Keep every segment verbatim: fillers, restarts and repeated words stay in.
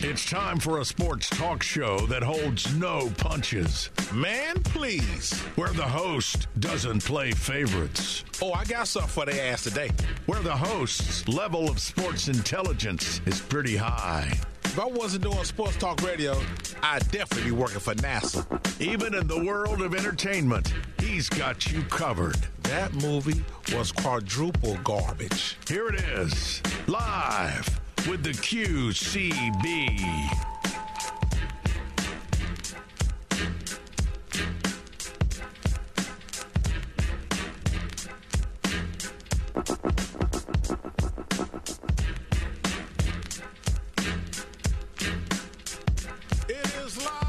It's time for a sports talk show that holds no punches. Man, please. Where the host doesn't play favorites. Oh, I got something for their ass today. Where the host's level of sports intelligence is pretty high. If I wasn't doing sports talk radio, I'd definitely be working for NASA. Even in the world of entertainment, he's got you covered. That movie was quadruple garbage. Here it is, live with the Q C B. It is live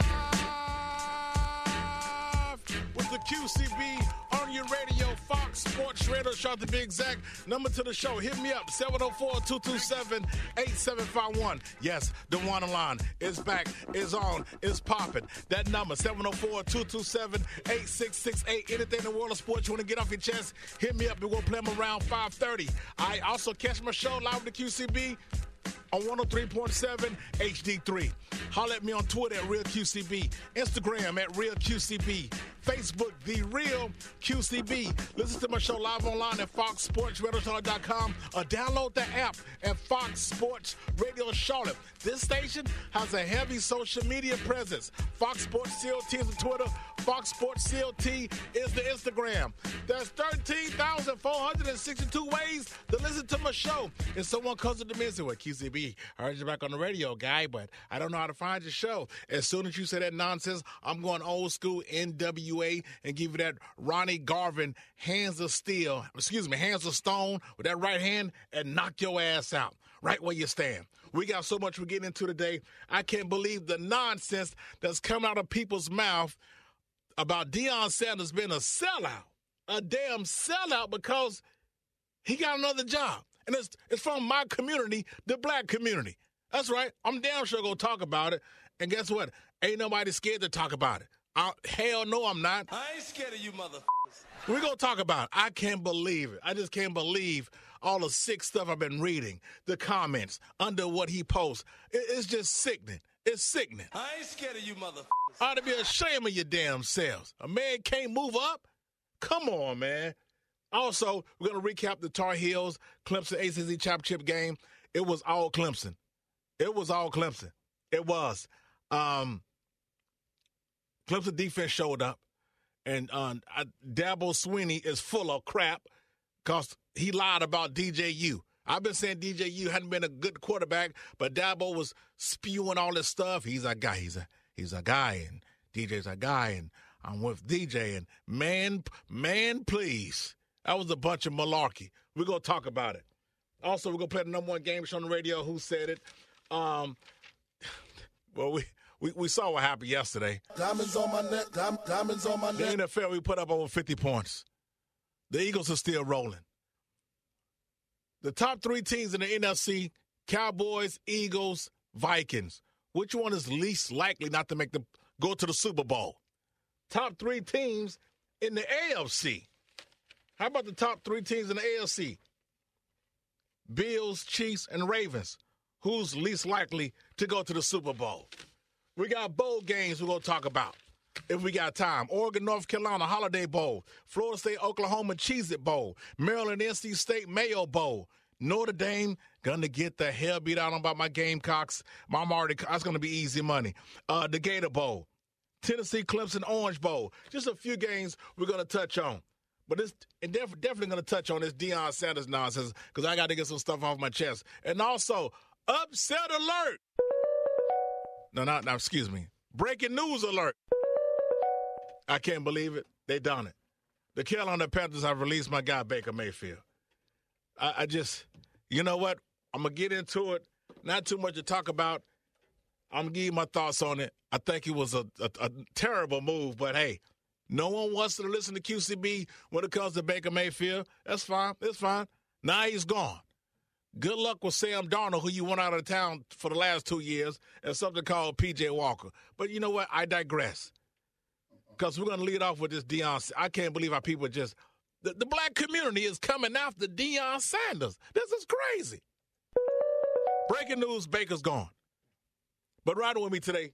with the Q C B on your radio, Fox Sports Radio. Shout to be exact. Number to the show. Hit me up, seven oh four, two two seven, eight seven five one. Yes, the one line is back, is on, is popping. That number, seven oh four, two two seven, eight six six eight. Anything in the world of sports you want to get off your chest, hit me up. We're going to play them around five thirty. I also catch my show live with the Q C B on one oh three point seven H D three. Holler at me on Twitter at Real Q C B, Instagram at Real Q C B, Facebook, The Real Q C B. Listen to my show live online at fox sports radio charlotte dot com or download the app at Fox Sports Radio Charlotte. This station has a heavy social media presence. Fox Sports C L T is the Twitter. Fox Sports C L T is the Instagram. There's thirteen thousand four hundred sixty-two ways to listen to my show. If someone comes to me and says, well, Q C B, I heard you back on the radio, guy, but I don't know how to find your show. As soon as you say that nonsense, I'm going old school N W A and give you that Ronnie Garvin hands of steel, excuse me, hands of stone with that right hand and knock your ass out right where you stand. We got so much we're getting into today. I can't believe the nonsense that's coming out of people's mouth about Deion Sanders being a sellout, a damn sellout because he got another job. And it's it's from my community, the black community. That's right. I'm damn sure going to talk about it. And guess what? Ain't nobody scared to talk about it. I, hell no, I'm not. I ain't scared of you, motherfuckers. We're going to talk about it. I can't believe it. I just can't believe all the sick stuff I've been reading, the comments under what he posts. It, it's just sickening. It's sickening. I ain't scared of you, motherfuckers. Ought to be ashamed of your damn selves. A man can't move up? Come on, man. Also, we're going to recap the Tar Heels Clemson A C C championship game. It was all Clemson. It was all Clemson. It was. Um, Clemson defense showed up, and uh, Dabo Swinney is full of crap because he lied about D J U. I've been saying D J U hadn't been a good quarterback, but Dabo was spewing all this stuff. He's a guy. He's a he's a guy, and D J's a guy, and I'm with D J. And man, man, please, that was a bunch of malarkey. We're gonna talk about it. Also, we're gonna play the number one game show on the radio. Who said it? Um, well, we. We, we saw what happened yesterday. Diamonds on my neck, dim- diamonds on my The neck. N F L, we put up over fifty points. The Eagles are still rolling. The top three teams in the N F C, Cowboys, Eagles, Vikings. Which one is least likely not to make the go to the Super Bowl? Top three teams in the A F C. How about the top three teams in the A F C? Bills, Chiefs, and Ravens. Who's least likely to go to the Super Bowl? We got bowl games we're going to talk about if we got time. Oregon, North Carolina, Holiday Bowl. Florida State, Oklahoma, Cheez-It Bowl. Maryland, N C State, Mayo Bowl. Notre Dame, going to get the hell beat out on by my Gamecocks. I'm already, that's going to be easy money. Uh, the Gator Bowl. Tennessee, Clemson, Orange Bowl. Just a few games we're going to touch on. But it's and def- definitely going to touch on this Deion Sanders nonsense because I got to get some stuff off my chest. And also, upset alert. No, not now. Excuse me. Breaking news alert! I can't believe it. They done it. The Carolina Panthers have released my guy Baker Mayfield. I, I just, you know what? I'm gonna get into it. Not too much to talk about. I'm gonna give you my thoughts on it. I think it was a, a, a terrible move, but hey, no one wants to listen to Q C B when it comes to Baker Mayfield. That's fine. It's fine. Now he's gone. Good luck with Sam Darnold, who you went out of town for the last two years, and something called P J Walker. But you know what? I digress. Because we're going to lead off with this Deion. I can't believe how people just the, – the black community is coming after Deion Sanders. This is crazy. Breaking news, Baker's gone. But riding with me today,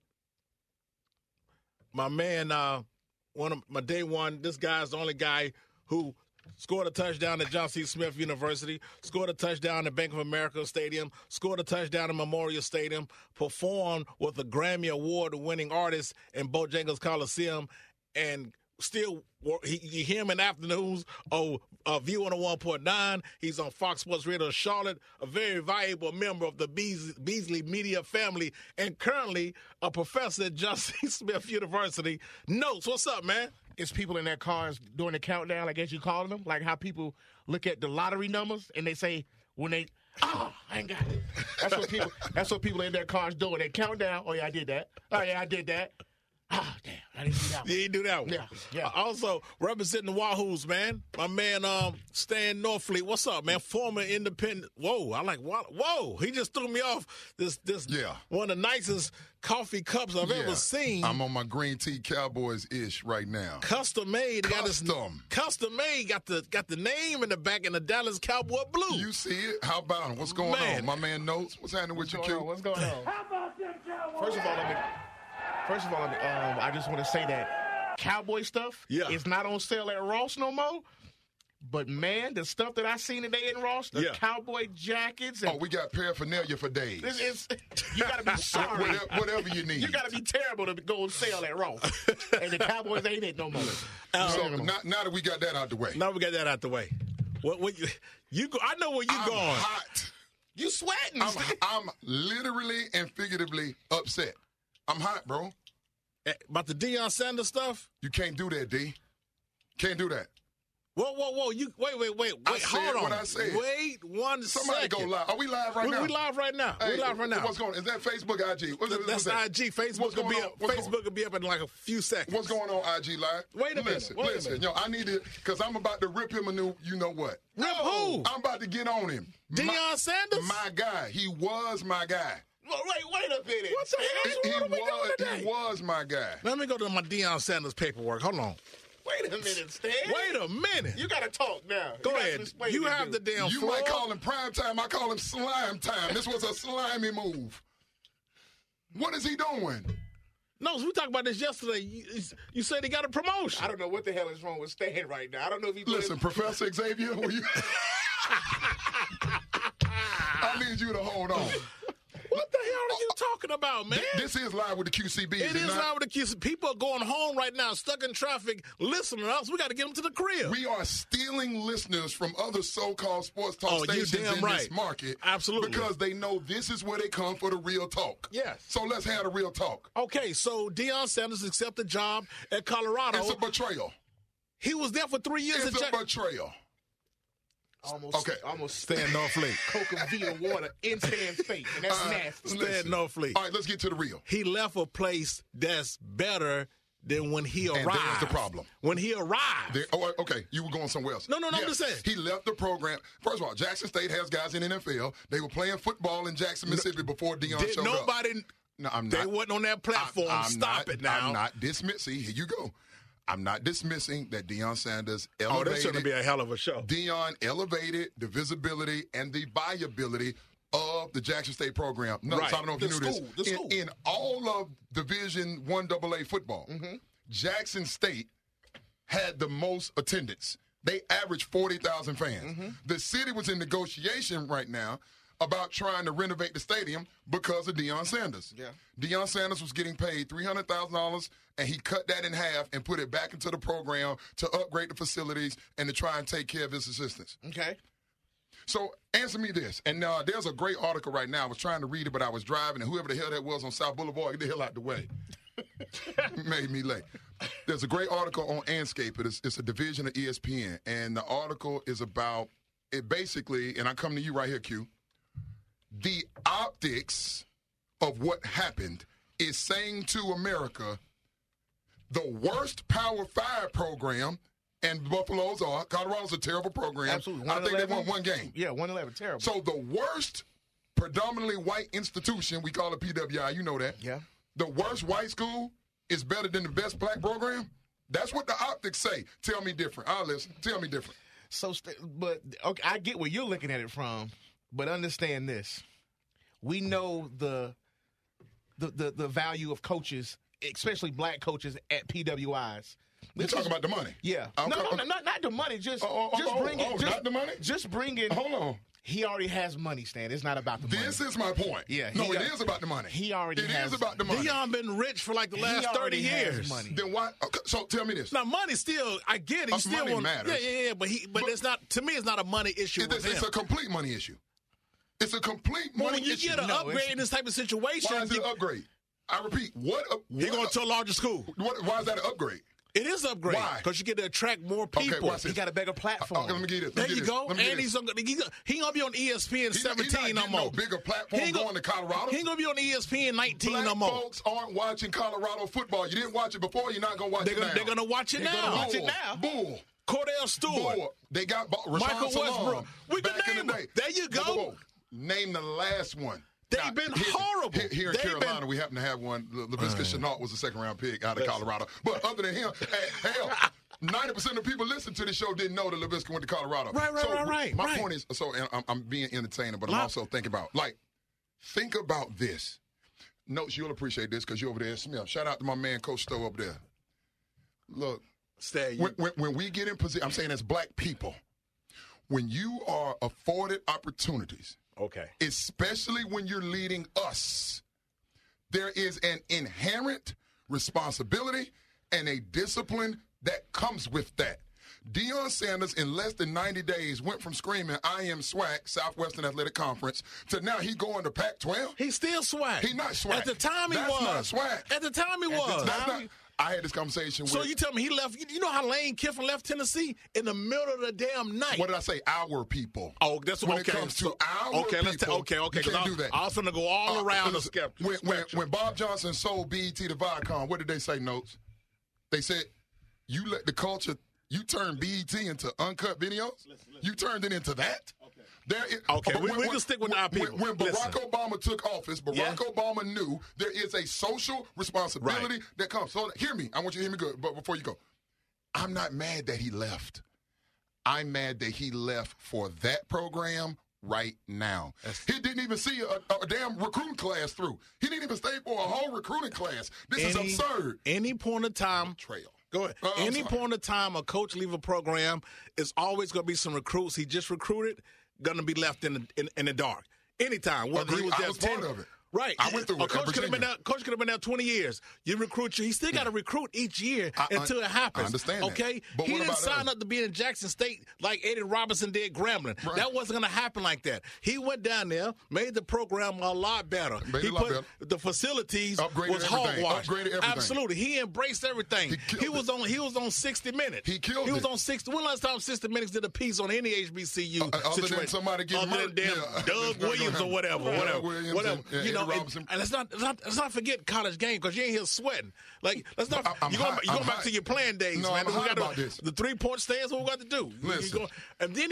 my man, uh, one of my day one, this guy's the only guy who scored a touchdown at John C. Smith University, scored a touchdown at Bank of America Stadium, scored a touchdown at Memorial Stadium, performed with a Grammy Award-winning artist in Bojangles Coliseum, and still, he, you hear him in afternoons on uh, View one oh one point nine. He's on Fox Sports Radio Charlotte, a very valuable member of the Beasley, Beasley Media family, and currently a professor at John C. Smith University. Notes, what's up, man? It's people in their cars doing the countdown, I guess you calling them, like how people look at the lottery numbers and they say when they, oh, I ain't got it. That's what people. That's what people in their cars doing. They count down. Oh yeah, I did that. Oh yeah, I did that. Oh damn, I didn't do that one. You didn't do that one. Yeah, yeah. Uh, also representing the Wahoos, man. My man, um, Stan Norfleet. What's up, man? Former independent. Whoa, I like. Whoa, he just threw me off. This, this. Yeah. One of the nicest coffee cups I've Yeah. ever seen. I'm on my Green Tea Cowboys ish right now. Custom made. Got this- Custom. Custom made. Got the got the name in the back in the Dallas Cowboy blue. You see it? How about him? What's going Man. on? My man Notes. What's happening with What's you, going on? Q? What's going on? How about them Cowboys? First of all, let me. First of all, let me, um, I just want to say that Cowboy stuff Yeah. is not on sale at Ross no more. But man, the stuff that I seen today in Ross, the Yeah. cowboy jackets, and Oh, we got paraphernalia for days. this is you gotta be sorry. whatever, whatever you need. You gotta be terrible to go on sale at Ross. And the Cowboys ain't it no more. so now, now that we got that out the way, Now we got that out the way. What? What? You? You go. I know where you I'm going. hot. You sweating. I'm, I'm literally and figuratively upset. I'm hot, bro. Eh, About the Deion Sanders stuff. You can't do that, D. Can't do that. Whoa, whoa, whoa! You wait, wait, wait, wait. I said hold on. what I said. Wait one Somebody second. go live. Are we live right we, now? We live right now. Hey, we live right now. What's going on? Is that Facebook, I G? What's, Th- what's That's that? I G. Facebook What's will going be on? up. What's Facebook going- will be up in like a few seconds. What's going on, I G Live? Wait a minute, Listen, wait a listen. minute. Yo, I need to, because I'm about to rip him a new, you know what? Rip who? I'm about to get on him. Deion my, Sanders? My guy. He was my guy. Wait, wait a minute. What the He, hell? he What are we doing was, today? he was my guy. Let me go to my Deion Sanders paperwork. Hold on. Wait a minute, Stan. Wait a minute. You gotta talk now. Go You gotta ahead. explain You this have the dude. damn You floor. might call him prime time. I call him slime time. This was a slimy move. What is he doing? No, we talked about this yesterday. You, you said he got a promotion. I don't know what the hell is wrong with Stan right now. I don't know if he Listen, Professor Xavier, will you? I need you to hold on. What the hell are you talking about, man? This is live with the Q C B. It Is is it not? live with the kids. People are going home right now, stuck in traffic, listening to us. We got to get them to the crib. We are stealing listeners from other so-called sports talk Oh, you stations damn in right. this market. Absolutely. Because they know this is where they come for the real talk. Yes. So let's have the real talk. Okay, so Deion Sanders accepted a job at Colorado. It's a betrayal. He was there for three years. It's at a Jack- betrayal. almost, Okay. almost Stan Norfleet. Coca Vita water in Stan's face, and that's Uh, nasty. Stan listen. Norfleet. All right, let's get to the real. He left a place that's better than when he arrived. And there's the problem. When he arrived. There, oh, okay, you were going somewhere else. No, no, no, I'm Yes, just saying. He left the program. First of all, Jackson State has guys in the N F L. They were playing football in Jackson, Mississippi before Deion Did showed up. nobody. No, I'm They not. wasn't on that platform. I'm Stop not, it now. I'm not dismissing. Here you go. I'm not dismissing that Deion Sanders Oh, elevated. that's going to be a hell of a show. Deion elevated the visibility and the viability of the Jackson State program. No, Right. so I don't know if The you knew school, this. the In, school. in all of Division One double A football, Mm-hmm. Jackson State had the most attendance. They averaged forty thousand fans. Mm-hmm. The city was in negotiation right now about trying to renovate the stadium because of Deion Sanders. Yeah. Deion Sanders was getting paid three hundred thousand dollars, and he cut that in half and put it back into the program to upgrade the facilities and to try and take care of his assistants. Okay. So answer me this. And uh, there's a great article right now. I was trying to read it, but I was driving, and whoever the hell that was on South Boulevard, get the hell out the way. Made me late. There's a great article on Anscape. It's, it's a division of E S P N, and the article is about it basically, and I come to you right here, Q. The optics of what happened is saying to America, the worst Power Five program, and Buffaloes are, Colorado's a terrible program. Absolutely. I think they won one game. Yeah, one eleven. Terrible. So the worst predominantly white institution, we call it P W I, you know that. Yeah. The worst white school is better than the best black program? That's what the optics say. Tell me different. I'll listen. Tell me different. So, st- but okay, I get where you're looking at it from, but understand this: we know the the, the, the value of coaches, especially black coaches at P W Is. You talking about the money? Yeah. Okay. No, no, no, not, not the money. Just, Oh, oh, just oh, bring it. oh, just, not the money? Just bring it. Hold on. He already has money, Stan. It's not about the money. This is my point. Yeah, No, he it got- is about the money. he already It has- is about the money. Deion been rich for like the He last thirty already has years. money. Then why? Okay, so tell me this. Now, money still, I get it. He Uh, still money want, matters. Yeah, yeah, yeah. But he, but, But- it's not. To me, it's not a money issue It- with it's, him. it's a complete money issue. It's a complete Well, money when you issue. get an No, upgrade it's- in this type of situation, Why is it you- an upgrade? I repeat, what? A, he what going a- to a larger school. What, why is that an upgrade? It is an upgrade. Why? Because you get to attract more Okay, people. watch He this. got a bigger Uh, platform. okay, let me get it. There you go. And he's on. gonna, he, he gonna be on E S P N He's seventeen not no more. no bigger platform He ain't going gonna- to Colorado. He ain't gonna be on E S P N nineteen Black no more. folks aren't watching Colorado football. You didn't watch it before. You're not gonna watch They're it gonna, now. they're gonna watch it They're now. gonna watch it Bull, now. Bull. Cordell Stewart. Bull. They got Ba- Rashawn Michael Salam Westbrook. We can back in name the them. day. There you Whoa, go. whoa, whoa. Name the last one. They've Now, been here- horrible. Here, here in They've Carolina, been- we happen to have one. Le- LaVisca Chenault was a second-round pick out of Colorado. But other than him, hey, hell, ninety percent of people listening to the show didn't know that LaVisca went to Colorado. Right, right, so right, right, My right. point is, so and I'm, I'm being entertaining, but I'm Lot- also thinking about, like, think about this. Notes, you'll appreciate this because you're over there at Smith. Shout out to my man, Coach Stowe, up there. Look, Stay. when, when, when we get in position, I'm saying as black people, when you are afforded opportunities, Okay. especially when you're leading us, there is an inherent responsibility and a discipline that comes with that. Deion Sanders, in less than ninety days, went from screaming, I am SWAC, Southwestern Athletic Conference, to now he going to Pac twelve. He's still swag. He not swag. At the time he That's was. not swag. At the time he At the was. That's time- not, I had this conversation So with, you tell me he left. You, you know how Lane Kiffin left Tennessee in the middle of the damn night. what did I say? Our people. Oh, that's when okay. it comes to So- our okay, let's ta- people. okay, okay, You 'cause can't I- do that. I was gonna go all Uh, around the listen, skep- when, when, spectrum. when Bob Johnson sold B E T to Viacom, what did they say, Notes? They said, you let the culture, you turned B E T into uncut videos? You turned it into that? There is, Okay, but we- we can stick with when, our people. When, when Barack Listen. Obama took office, Barack Yeah. Obama knew there is a social responsibility Right. that comes. So hear me. I want you to hear me good, but before you go. I'm not mad that he left. I'm mad that he left for that program right now. He didn't even see a, a damn recruiting class through. He didn't even stay for a whole recruiting class. This Any- is absurd. Any point of time, Trail. Go ahead. Oh, I'm Any sorry. point of time a coach leave a program, it's always going to be some recruits he just recruited going to be left in the in, in the dark. Anytime, whether he Agreed. was I there was ten, part of it. Right. I went through a it coach at could have been Virginia. there. Coach could have been there twenty years. You recruit you. He still got to recruit each year I- I- until it happens. I understand that. Okay. But he what didn't about sign others? up to be in Jackson State like Aiden Robinson did Grambling. Right. That wasn't going to happen like that. He went down there, made the program a lot better. Made he it a lot put better. the facilities Upgraded was everything. hogwash. Upgraded everything. Absolutely. He embraced everything. He killed He was it. on. He was on sixty minutes. He killed He was it. on sixty. When last time sixty minutes did a piece on any H B C U Uh, other than situation? somebody getting other murdered. than damn Yeah. Doug Williams or whatever, Doug whatever, Williams whatever. and- and you know, Eddie and, Robinson. and let's not let's not let's not forget college game because you ain't here sweating. Like let's not. I- I'm you going, hot. you going I'm back hot. to your playing days, No, man. I'm We hot gotta- about this. The three point stands. What we got to do? You Listen. go- and then he.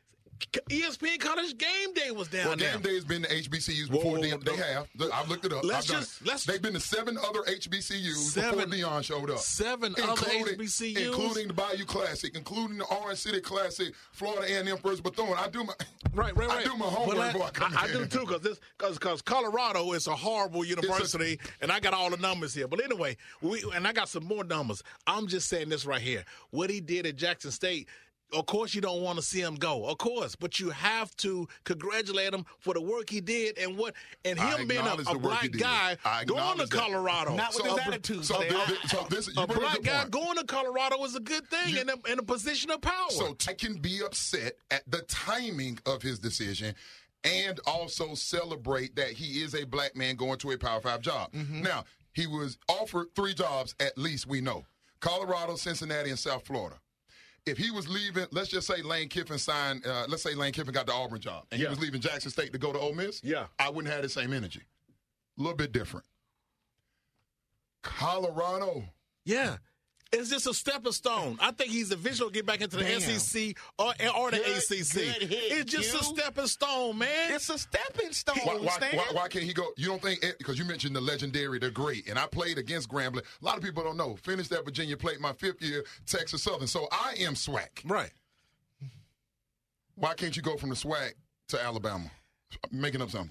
E S P N College Game Day was down Well, there. Game Day has been to H B C Us Whoa, before whoa, Dion. whoa, They have. I've looked it up. Let's I've done just- it. let's- They've been to seven other H B C Us before Seven- Dion showed up. seven other H B C Us? Including the Bayou Classic, including the Orange City Classic, Florida A and M First Bethune. I do my Right, right, right. I do my homework But I- before I come I, I in. do too, because this, because because Colorado is a horrible university, and I got all the numbers here. But anyway, we and I got some more numbers. I'm just saying this right here. What he did at Jackson State. Of course, you don't want to see him go. Of course, but you have to congratulate him for the work he did and what and I him being a, acknowledge a the work he black did. guy I going to acknowledge that. Colorado. Not with So- his attitude. So, Stan. thi- thi- so this, you a bring black good guy point. going to Colorado is a good thing You- in, a, in a position of power. So I can be upset at the timing of his decision and also celebrate that he is a black man going to a Power Five job. Mm-hmm. Now, he was offered three jobs at least, we know. Colorado, Cincinnati, and South Florida. If he was leaving, let's just say Lane Kiffin signed, uh, let's say Lane Kiffin got the Auburn job, and Yeah. he was leaving Jackson State to go to Ole Miss, Yeah. I wouldn't have the same energy. A little bit different. Colorado. Yeah. It's just a stepping stone. I think he's eventually get back into the Damn. S E C or, or the Good- A C C. good hit, It's just a Q. stepping stone, man. It's a stepping stone, Why, why, Stan. why, why can't he go? You don't think, because you mentioned the legendary, the great, and I played against Grambling. A lot of people don't know. Finished at Virginia, played my fifth year, Texas Southern. So I am SWAC. right. Why can't you go from the SWAC to Alabama? I'm making up something.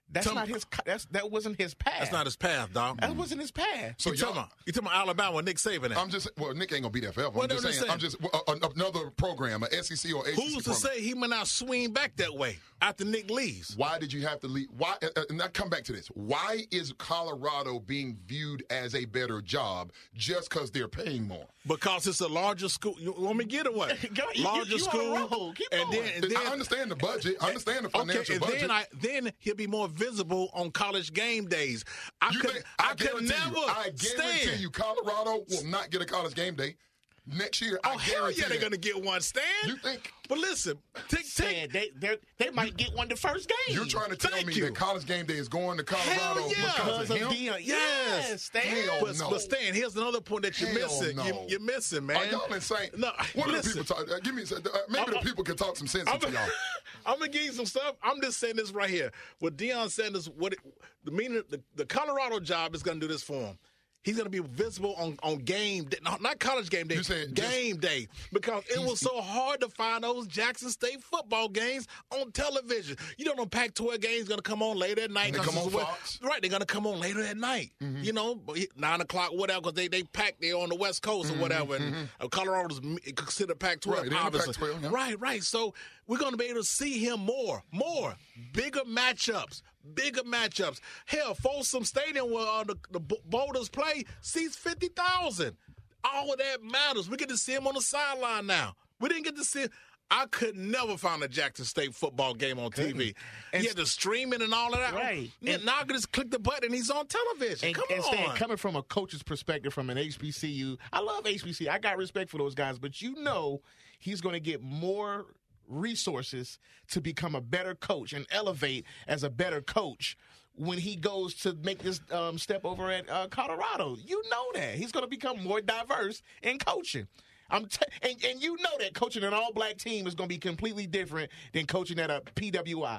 That's Tell not me- his. That's that wasn't his path. That's not his path, dog. That wasn't his path. So you talking y'all- about you talking about Alabama, Nick Saban? at? I'm just well, Nick ain't gonna be there forever. Well, I'm just I'm saying, just I'm just well, uh, another program, a S E C or A C C Who's to program. say he may not swing back that way after Nick leaves? Why did you have to leave? Why? Uh, and I come back to this. Why is Colorado being viewed as a better job just because they're paying more? Because it's a larger school. You want me to get it what? Go- you- larger you school. on a roll. Keep and going. then, and then I understand the budget. I understand the financial okay, and budget. then I then he'll be more visible on college game days. I You could think- I, could guarantee never you, I guarantee stand. you, Colorado will not get a college game day next year. Oh I hell guarantee yeah, they're that. gonna get one. Stand. You think? But listen, tick Saying tick. they they they might get one the first game. You're trying to tell Thank me you. that college game day is going to Colorado Hell yeah. because because of of him? Deion. Yes. Yes, Stan. Hell But, no. but Stan, here's another point that you're Hell missing. no. You, you're missing, man. Are y'all insane? No, What are the listen. people talk? Uh, give me. Uh, maybe I'm- the people can talk some sense I'm, into y'all. I'm gonna give you some stuff. I'm just saying this right here. With Deion Sanders, what it, the meaning the, the Colorado job is gonna do this for him. He's going to be visible on, on game day, not, not college game day, You said just- game day, because it was so hard to find those Jackson State football games on television. You know, the Pac twelve games going to come on later at night. They 'cause come on it's a- Fox. Right, they're going to come on later at night. You know, nine o'clock, whatever, because they, they pack there on the West Coast or whatever, and uh, Colorado's m- considered Pac twelve, Right, they're in the obviously. Pac twelve, yeah. Right, right. So we're going to be able to see him more, more, bigger matchups. Bigger matchups. Hell, Folsom Stadium, where uh, the, the Boulders play, seats fifty thousand. All of that matters. We get to see him on the sideline now. We didn't get to see I could never find a Jackson State football game on T V. And You had to stream it and all of that. Right. Yeah, And- now I can just click the button and he's on television. And, Come and Stan, on. coming from a coach's perspective, from an H B C U, I love H B C U. I got respect for those guys, but you know he's going to get more resources to become a better coach and elevate as a better coach when he goes to make this um, step over at uh, Colorado. You know that. He's going to become more diverse in coaching. I'm t- and, and you know that coaching an all-black team is going to be completely different than coaching at a P W I.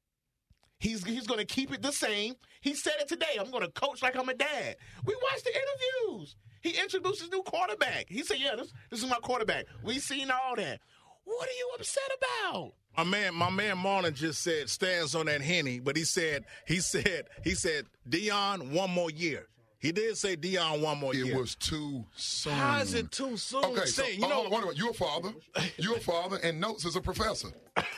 He's he's going to keep it the same. He said it today. I'm going to coach like I'm a dad. We watched the interviews. He introduced his new quarterback. He said, yeah, this, this is my quarterback. We seen all that. What are you upset about? My man, my man Marlon just said stands on that Henny, but he said he said he said Deion one more year. He did say Deion one more It year. was too soon. How is it too soon? Okay, so Say, you know, uh, wait a minute. You're a father. You're a father, and Notes is a professor.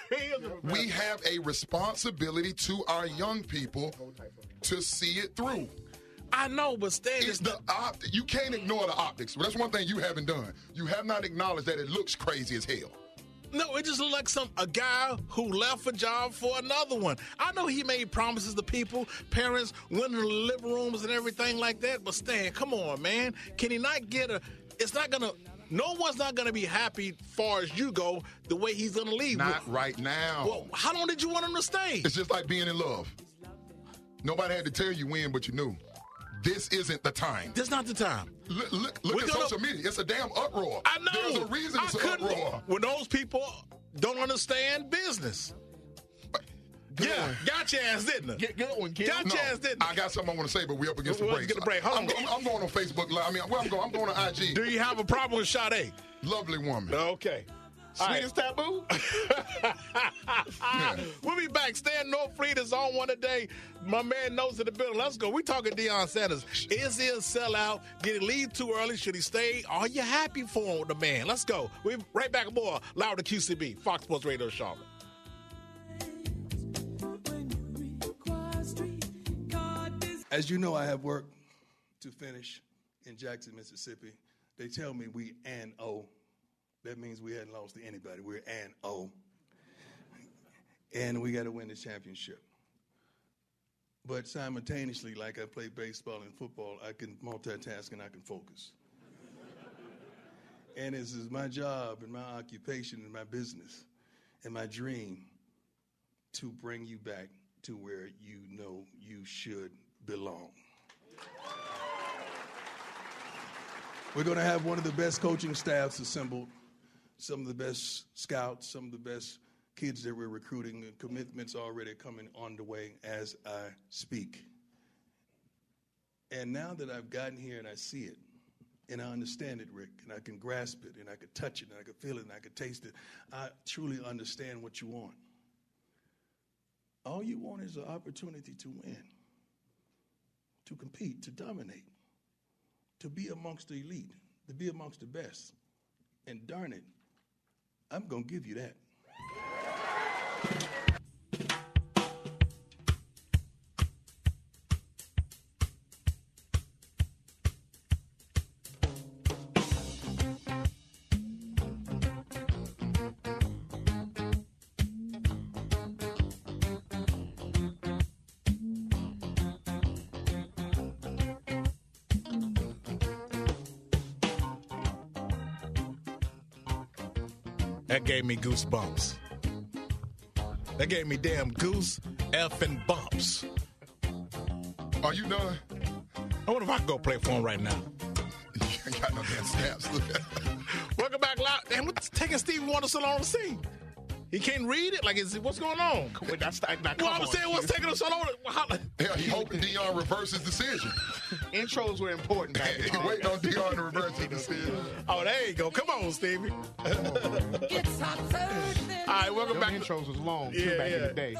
We have a responsibility to our young people to see it through. I know, but Stan It's is the opt- You can't ignore the optics. That's one thing you haven't done. You have not acknowledged that it looks crazy as hell. No, it just looked like some a guy who left a job for another one. I know he made promises to people, parents, went in the living rooms and everything like that. But Stan, come on, man, can he not get a? It's not gonna. No one's not gonna be happy far as you go the way he's gonna leave. Not right now. Well, how long did you want him to stay? It's just like being in love. Nobody had to tell you when, but you knew. This isn't the time. This not the time. Look, look, look We're at gonna- social media. It's a damn uproar. I know. There's a reason it's I an couldn't- uproar. When those people don't understand business. Good Yeah, one. got your ass, didn't it? Get good one, kid. Got No, your ass, didn't I it? got something I want to say, but we up against the Well, break. let's get a break. Hold I'm, on. I'm, I'm going on Facebook Live. I mean, where I'm going, I'm going to I G. Do you have a problem with Sade? Lovely woman. Okay. All right. Sweetest taboo? Yeah. We'll be back. Stan Norfleet is on one today. My man knows in the building. Let's go. We talking Deion Sanders. Is he a sellout? Did he leave too early? Should he stay? Are you happy for him, the man? Let's go. We're right back more. Loud to Q C B, Fox Sports Radio Charlotte. As you know, I have work to finish in Jackson, Mississippi. They tell me we and O. That means we hadn't lost to anybody. We're and O. And we got to win the championship. But simultaneously, like I play baseball and football, I can multitask and I can focus. And this is my job and my occupation and my business and my dream to bring you back to where you know you should belong. We're going to have one of the best coaching staffs assembled, some of the best scouts, some of the best kids that we're recruiting, and commitments already coming on the way as I speak. And now that I've gotten here and I see it, and I understand it, Rick, and I can grasp it, and I can touch it, and I can feel it, and I can taste it, I truly understand what you want. All you want is an opportunity to win, to compete, to dominate, to be amongst the elite, to be amongst the best. And darn it, I'm going to give you that. That gave me goosebumps. That gave me damn goose effing bumps. Are you done? I wonder if I can go play for him right now. You ain't got no damn snaps. Welcome back live. Damn, what's taking Stevie Wonder so long to see? He can't read it? Like, is what's going on? Wait, that's not, not, Well, come I was on. saying, what's taking him so long? To, Hell, he hoping Dion reverses his decision. Intros were important back He then. waiting on Dion to reverse his decision. oh, there you go. Come on, Stevie. All right, welcome Them back. intros was long, too, Yeah, back in yeah. the day.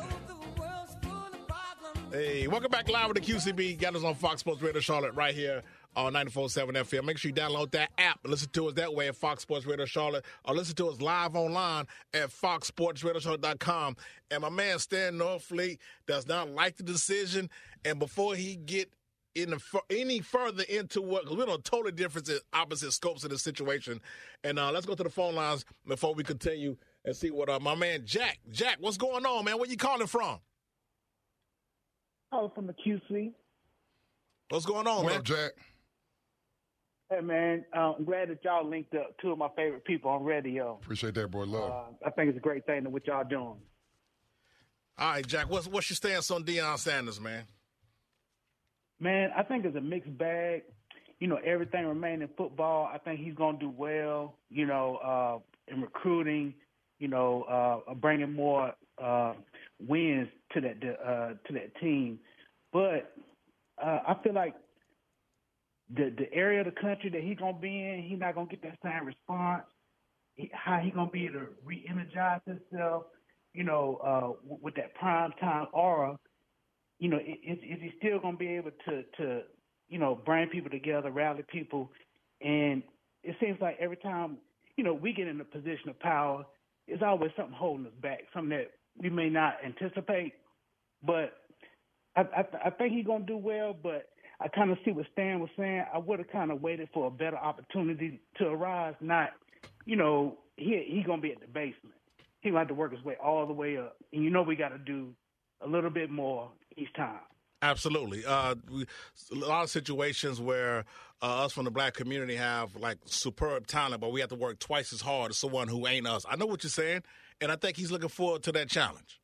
Hey, welcome back live with the Q C B. Got us on Fox Sports Radio Charlotte right here on ninety-four point seven F M. Make sure you download that app and listen to us that way at Fox Sports Radio Charlotte, or listen to us live online at fox sports radio charlotte dot com. And my man Stan Norfleet does not like the decision. And before he get in the, any further into what, because we're on totally different, opposite scopes of this situation. And uh, let's go to the phone lines before we continue and see what uh, my man Jack. Jack, what's going on, man? Where you calling from? Oh, from the Q C. What's going on, What man? up, Jack? Hey, man, uh, I'm glad that y'all linked up two of my favorite people on radio. Appreciate that, boy. Love. Uh, I think it's a great thing that what y'all doing. All right, Jack, what's what's your stance on Deion Sanders, man? Man, I think it's a mixed bag. You know, everything remains in football. I think he's going to do well, you know, uh, in recruiting, you know, uh, bringing more uh, wins to that uh, to that team. But uh, I feel like the the area of the country that he's going to be in, he's not going to get that same response. He, how he going to be able to re-energize himself, you know, uh, w- with that prime time aura. You know, is, is he still going to be able to, to, you know, bring people together, rally people? And it seems like every time, you know, we get in a position of power, there's always something holding us back, something that we may not anticipate. But I, I, I think he's going to do well, but I kind of see what Stan was saying. I would have kind of waited for a better opportunity to arise, not, you know, he he going to be at the basement. He's going to have to work his way all the way up. And you know we got to do a little bit more each time. Absolutely. Uh, we, a lot of situations where uh, us from the black community have like superb talent, but we have to work twice as hard as someone who ain't us. I know what you're saying, and I think he's looking forward to that challenge.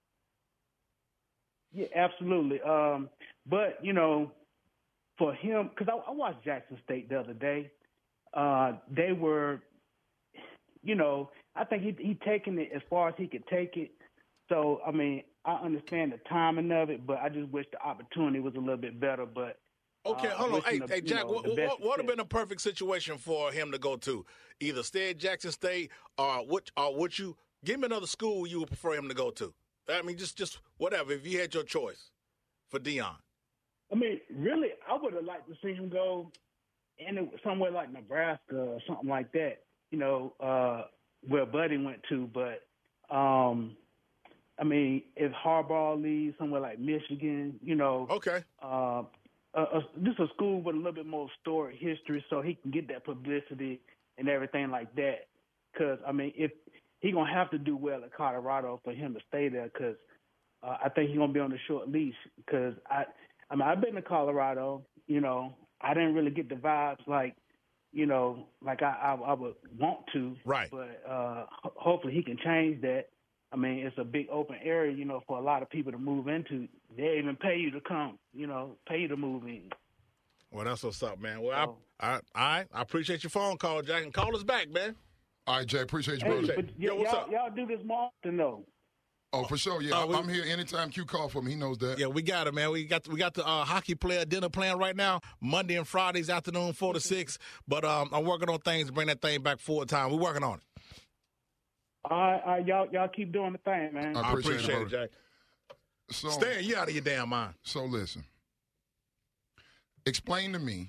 Yeah, absolutely. Um, but, you know, for him, because I, I watched Jackson State the other day, uh, they were, you know, I think he he taken it as far as he could take it. So, I mean, I understand the timing of it, but I just wish the opportunity was a little bit better. But Okay, uh, hold on. Hey, the, hey Jack, know, what, the what, best what would have success. been a perfect situation for him to go to? Either stay at Jackson State, or what? Or would you give me another school you would prefer him to go to? I mean, just just whatever. If you had your choice for Deion. I mean, really, I would have liked to see him go in somewhere like Nebraska or something like that, you know, uh, where Buddy went to. But, um, I mean, if Harbaugh leaves somewhere like Michigan, you know, Okay. uh, uh, uh, this is a school with a little bit more storied history so he can get that publicity and everything like that. Because, I mean, if he's going to have to do well at Colorado for him to stay there because uh, I think he's going to be on the short leash because I – I mean, I've been to Colorado, you know, I didn't really get the vibes like, you know, like I, I, I would want to. Right. But uh, ho- hopefully he can change that. I mean, it's a big open area, you know, for a lot of people to move into. They even pay you to come, you know, pay you to move in. Well, that's what's up, man. Well, So- I, I, I, I appreciate your phone call, Jack, and call us back, man. All right, Jay. Appreciate you, Hey, brother. but y- Yo, what's y'all, up? y'all do this more often, though. Oh, for sure. Yeah, Uh, we- I'm here anytime Q call for me. He knows that. Yeah, we got it, man. We got we got the uh, hockey player dinner plan right now, Monday and Fridays afternoon, four to six. But um, I'm working on things to bring that thing back full time. We're working on it. All right, all right, y'all, y'all keep doing the thing, man. I I appreciate, appreciate it, it, brother. Jack. So, Stan, you out of your damn mind. So listen. Explain to me.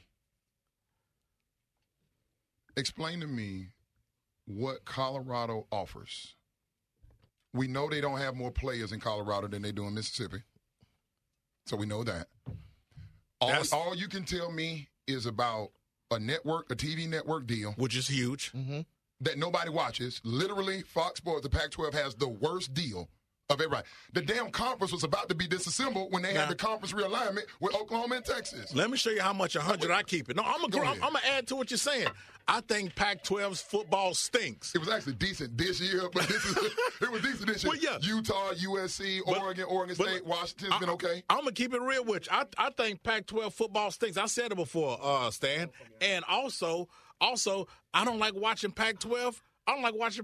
Explain to me what Colorado offers. We know they don't have more players in Colorado than they do in Mississippi. So we know that. All, all you can tell me is about a network, a T V network deal. Which is huge. Mm-hmm. That nobody watches. Literally, Fox Sports, the Pac twelve, has the worst deal of everybody. The damn conference was about to be disassembled when they now, had the conference realignment with Oklahoma and Texas. Let me show you how much one hundred I keep it. No, I'm going to add to what you're saying. I think Pac twelve's football stinks. It was actually decent this year, but this is, it was decent this year. Well, yeah. Utah, U S C, but, Oregon, Oregon State, but, Washington's I, been okay. I'm going to keep it real with you. I, I think Pac twelve football stinks. I said it before, uh, Stan. And also, also, I don't like watching Pac twelve. I don't like watching.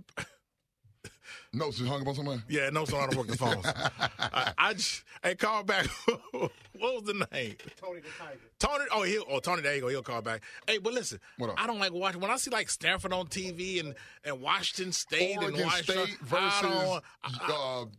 No, so you hung up on somebody? Yeah, no, so I don't work the phones. I, I just, hey, call back. What was the name? Tony the Tiger. Tony, oh, he'll, oh, Tony, there you go. He'll call back. Hey, but listen, I don't like watching. When I see like Stanford on T V and, and Washington State Oregon and Washington State versus I don't, I, uh,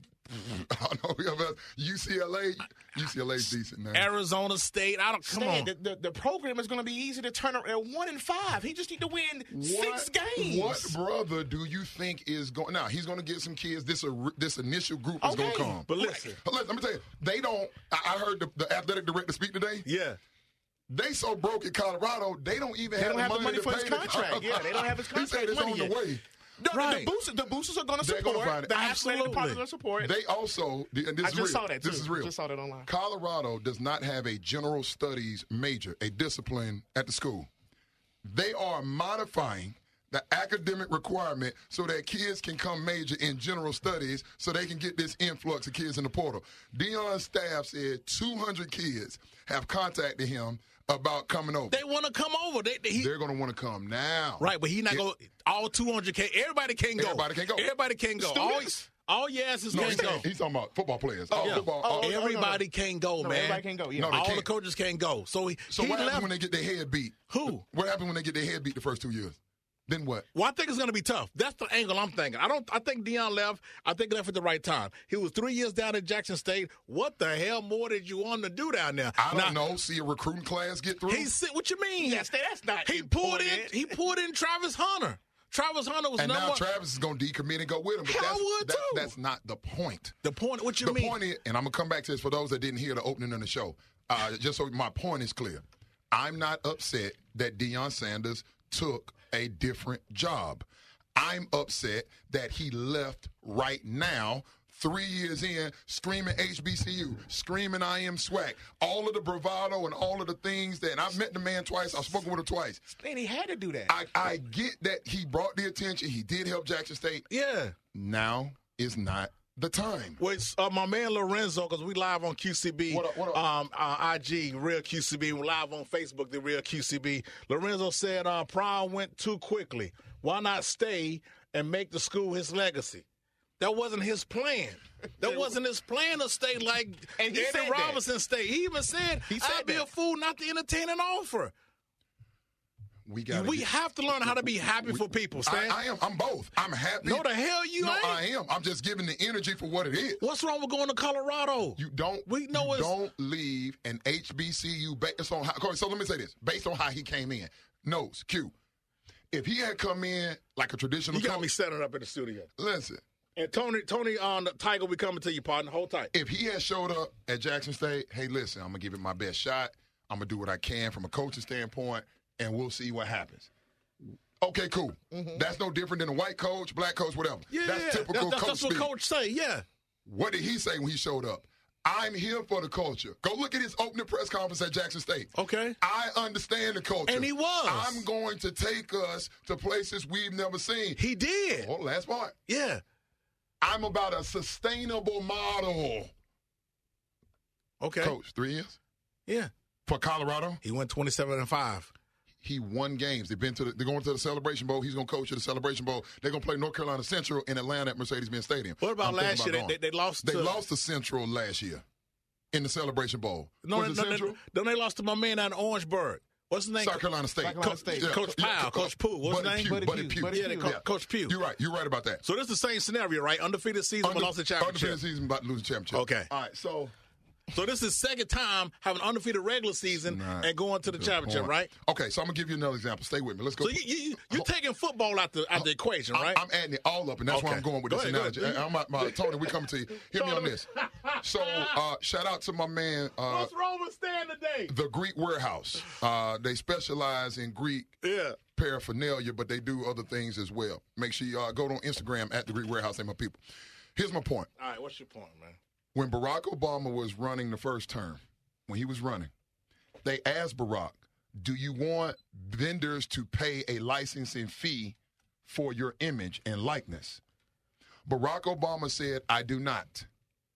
I don't know, U C L A. U C L A's decent now. Arizona State. I don't come Stan, on. The, the, the program is going to be easy to turn around. One and five. He just need to win what, six games. What brother do you think is going? Now he's going to get some kids. This uh, this initial group is okay. going to come. But listen, but listen, let me tell you, they don't. I, I heard the, the athletic director speak today. Yeah. They so broke in Colorado, they don't even they have, don't the, have money the money to for pay his contract. The, yeah, they don't have his contract he said it's money on yet. the way. No, right. the boosters, the boosters are going to They're support. gonna find it. The athletic department Absolutely. going to support. They also, and this I is just real. saw that too. This is real. Just saw that online. Colorado does not have a general studies major, a discipline at the school. They are modifying the academic requirement so that kids can come major in general studies so they can get this influx of kids in the portal. Deion's staff said two hundred kids have contacted him about coming over. They want to come over. They, they, he, They're going to want to come now. right, but he not It- going to, all two hundred K, everybody can't go. Everybody can't go. Everybody can't go. All, Students? all your asses No, can't he's, go. he's talking about football players. Oh, Oh, yeah. football. Oh, oh, yeah. Everybody can't go, No, man. everybody can't go, yeah. No, they all can't. the coaches can't go. So he, So he what left. happens when they get their head beat? Who? What happens when they get their head beat the first two years? Then what? Well, I think it's going to be tough. That's the angle I'm thinking. I don't. I think Deion left. I think he left at the right time. He was three years down at Jackson State. What the hell more did you want him to do down there? I don't now, know. See a recruiting class get through? He said, "What you mean? Yes, that's not He pulled in. important. He pulled in Travis Hunter. Travis Hunter was and number now one. Travis is going to decommit and go with him. But I that's, would, that- too. that's not the point. The point. What you the mean? point is, and I'm going to come back to this for those that didn't hear the opening of the show, uh, just so my point is clear. I'm not upset that Deion Sanders took a different job. I'm upset that he left right now, three years in, screaming H B C U, screaming I am swag, all of the bravado and all of the things that, and I've met the man twice, I've spoken with him twice. And he had to do that. I, I get that he brought the attention, he did help Jackson State. Yeah. Now is not the time. Well, it's, uh, my man Lorenzo, because we live on Q C B, What up, what up? Um, uh, I G, Real Q C B. We're live on Facebook, The Real Q C B. Lorenzo said uh, Prime went too quickly. Why not stay and make the school his legacy? That wasn't his plan. That wasn't his plan to stay like And he said Eddie that. Robinson stayed. He even said, He said I'd be that. a fool not to entertain an offer. We got. We have to learn how to be happy for people, Stan. I, I am. I'm both. I'm happy. No, the hell you no, ain't. I am. I'm just giving the energy for what it is. What's wrong with going to Colorado? You don't. We know you it's- don't leave an H B C U based on how. So let me say this: based on how he came in. Nose Q. If he had come in like a traditional, You got coach, me setting up in the studio. listen. And Tony, Tony on the Tiger, we coming to you, partner. Hold tight. If he had showed up at Jackson State, hey, listen, I'm gonna give it my best shot. I'm gonna do what I can from a coaching standpoint, and we'll see what happens. Okay, cool. Mm-hmm. That's no different than a white coach, black coach, whatever. Yeah, that's typical that's, coach that's what speak. coach say. Yeah. What did he say when he showed up? I'm here for the culture. Go look at his opening press conference at Jackson State. Okay. I understand the culture. And he was. I'm going to take us to places we've never seen. He did. Oh, last part. Yeah. I'm about a sustainable model. Okay. Coach, three years Yeah. for Colorado. He went twenty-seven and five. He won games. They've been to the, they're going to the Celebration Bowl. He's going to coach at the Celebration Bowl. They're going to play North Carolina Central in Atlanta at Mercedes-Benz Stadium. What about I'm thinking last year? about They, they, they lost. They to, lost to Central last year in the Celebration Bowl. No, Was no, it no, Central? no, Then they lost to my man out in Orangeburg. What's his name? South Carolina State. South Carolina State. Yeah, Coach yeah, Powell, Coach Pugh. What's his Buddy name? Pugh, Buddy Buddy Pugh, Pugh. Buddy Yeah, Pugh. Co- Coach Pugh. You're right. You're right about that. So this is the same scenario, right? Undefeated season, but Under- lost the championship. Undefeated season, about to lose the championship. Okay. All right. So. So this is second time having undefeated regular season Right. and going to the Good championship, point. right? Okay, so I'm gonna give you another example. Stay with me. Let's go. So you, you, you're taking football out the out the equation, I'm- right? I'm adding it all up, and that's where Okay. I'm going with Go this ahead, go analogy. ahead. I'm, my, my, Tony, we coming to you. Hit me on this. So, uh, shout out to my man, uh, What's wrong with Stan today? the Greek Warehouse. Uh, they specialize in Greek Yeah. paraphernalia, but they do other things as well. Make sure you uh, go on Instagram at the Greek Warehouse. They're my people. Here's my point. All right, what's your point, man? When Barack Obama was running the first term, when he was running, they asked Barack, do you want vendors to pay a licensing fee for your image and likeness? Barack Obama said, I do not.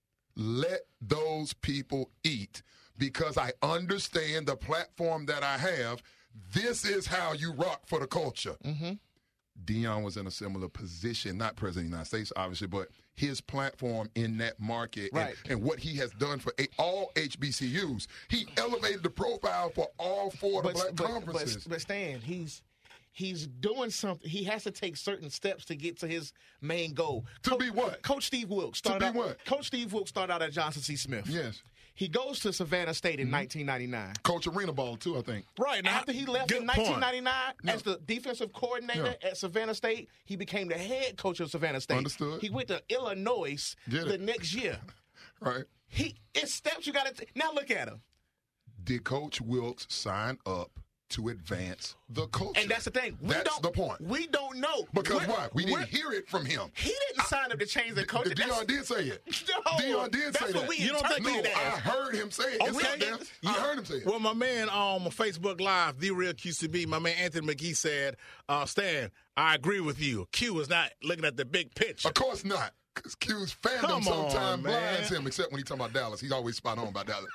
Let those people eat because I understand the platform that I have. This is how you rock for the culture. Mm-hmm. Deion was in a similar position, not president of the United States, obviously, but his platform in that market Right. and, and what he has done for a, all H B C Us. He elevated the profile for all four of the black but, conferences. but, but Stan, he's he's doing something. He has to take certain steps to get to his main goal. To Co- be what? Coach Steve Wilkes To started be out, what? Coach Steve Wilkes started out at Johnson C. Smith. Yes. He goes to Savannah State in Mm-hmm. nineteen ninety-nine. Coach Arena Ball, too, I think. Right now, After he left good in point. nineteen ninety-nine Yeah. as the defensive coordinator Yeah. at Savannah State, he became the head coach of Savannah State. Understood. He went to Illinois Get the it. next year. Right. He it's steps you got to now look at him. Did Coach Wilkes sign up to advance the culture? And that's the thing. We That's don't, the point. We don't know. Because We're- why? We didn't we're- hear it from him. He didn't sign up to change the culture. Dion That's- did say it. No, Dion did that's say what that. we You don't think No, interpreted I as. heard him say it. It's Okay. up there. I heard him say it. Well, my man on um, Facebook Live, The Real Q C B, my man Anthony McGee said, uh, Stan, I agree with you. Q is not looking at the big picture. Of course not. Because Q's fandom Come on, sometimes man. blinds him, except when he's talking about Dallas. He's always spot on about Dallas.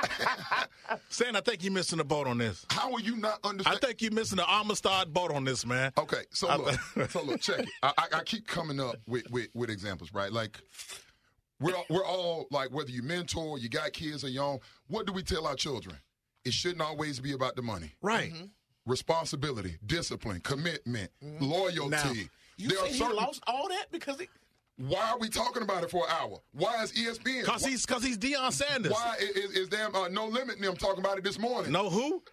Stan, I think you're missing the boat on this. How are you not I understanding? think you're missing the Amistad boat on this, man. Okay, so I- look, so look, check it. I, I, I keep coming up with, with, with examples, right? Like, we're we're all like, whether you mentor, you got kids or you own, what do we tell our children? It shouldn't always be about the money. Right. Responsibility, discipline, commitment, loyalty. Now, You There are say he certain- lost all that because he, Why are we talking about it for an hour? Why is E S P N? Because he's, cause he's Deion Sanders. Why is, is, is damn uh, No Limit and them talking about it this morning? Know who?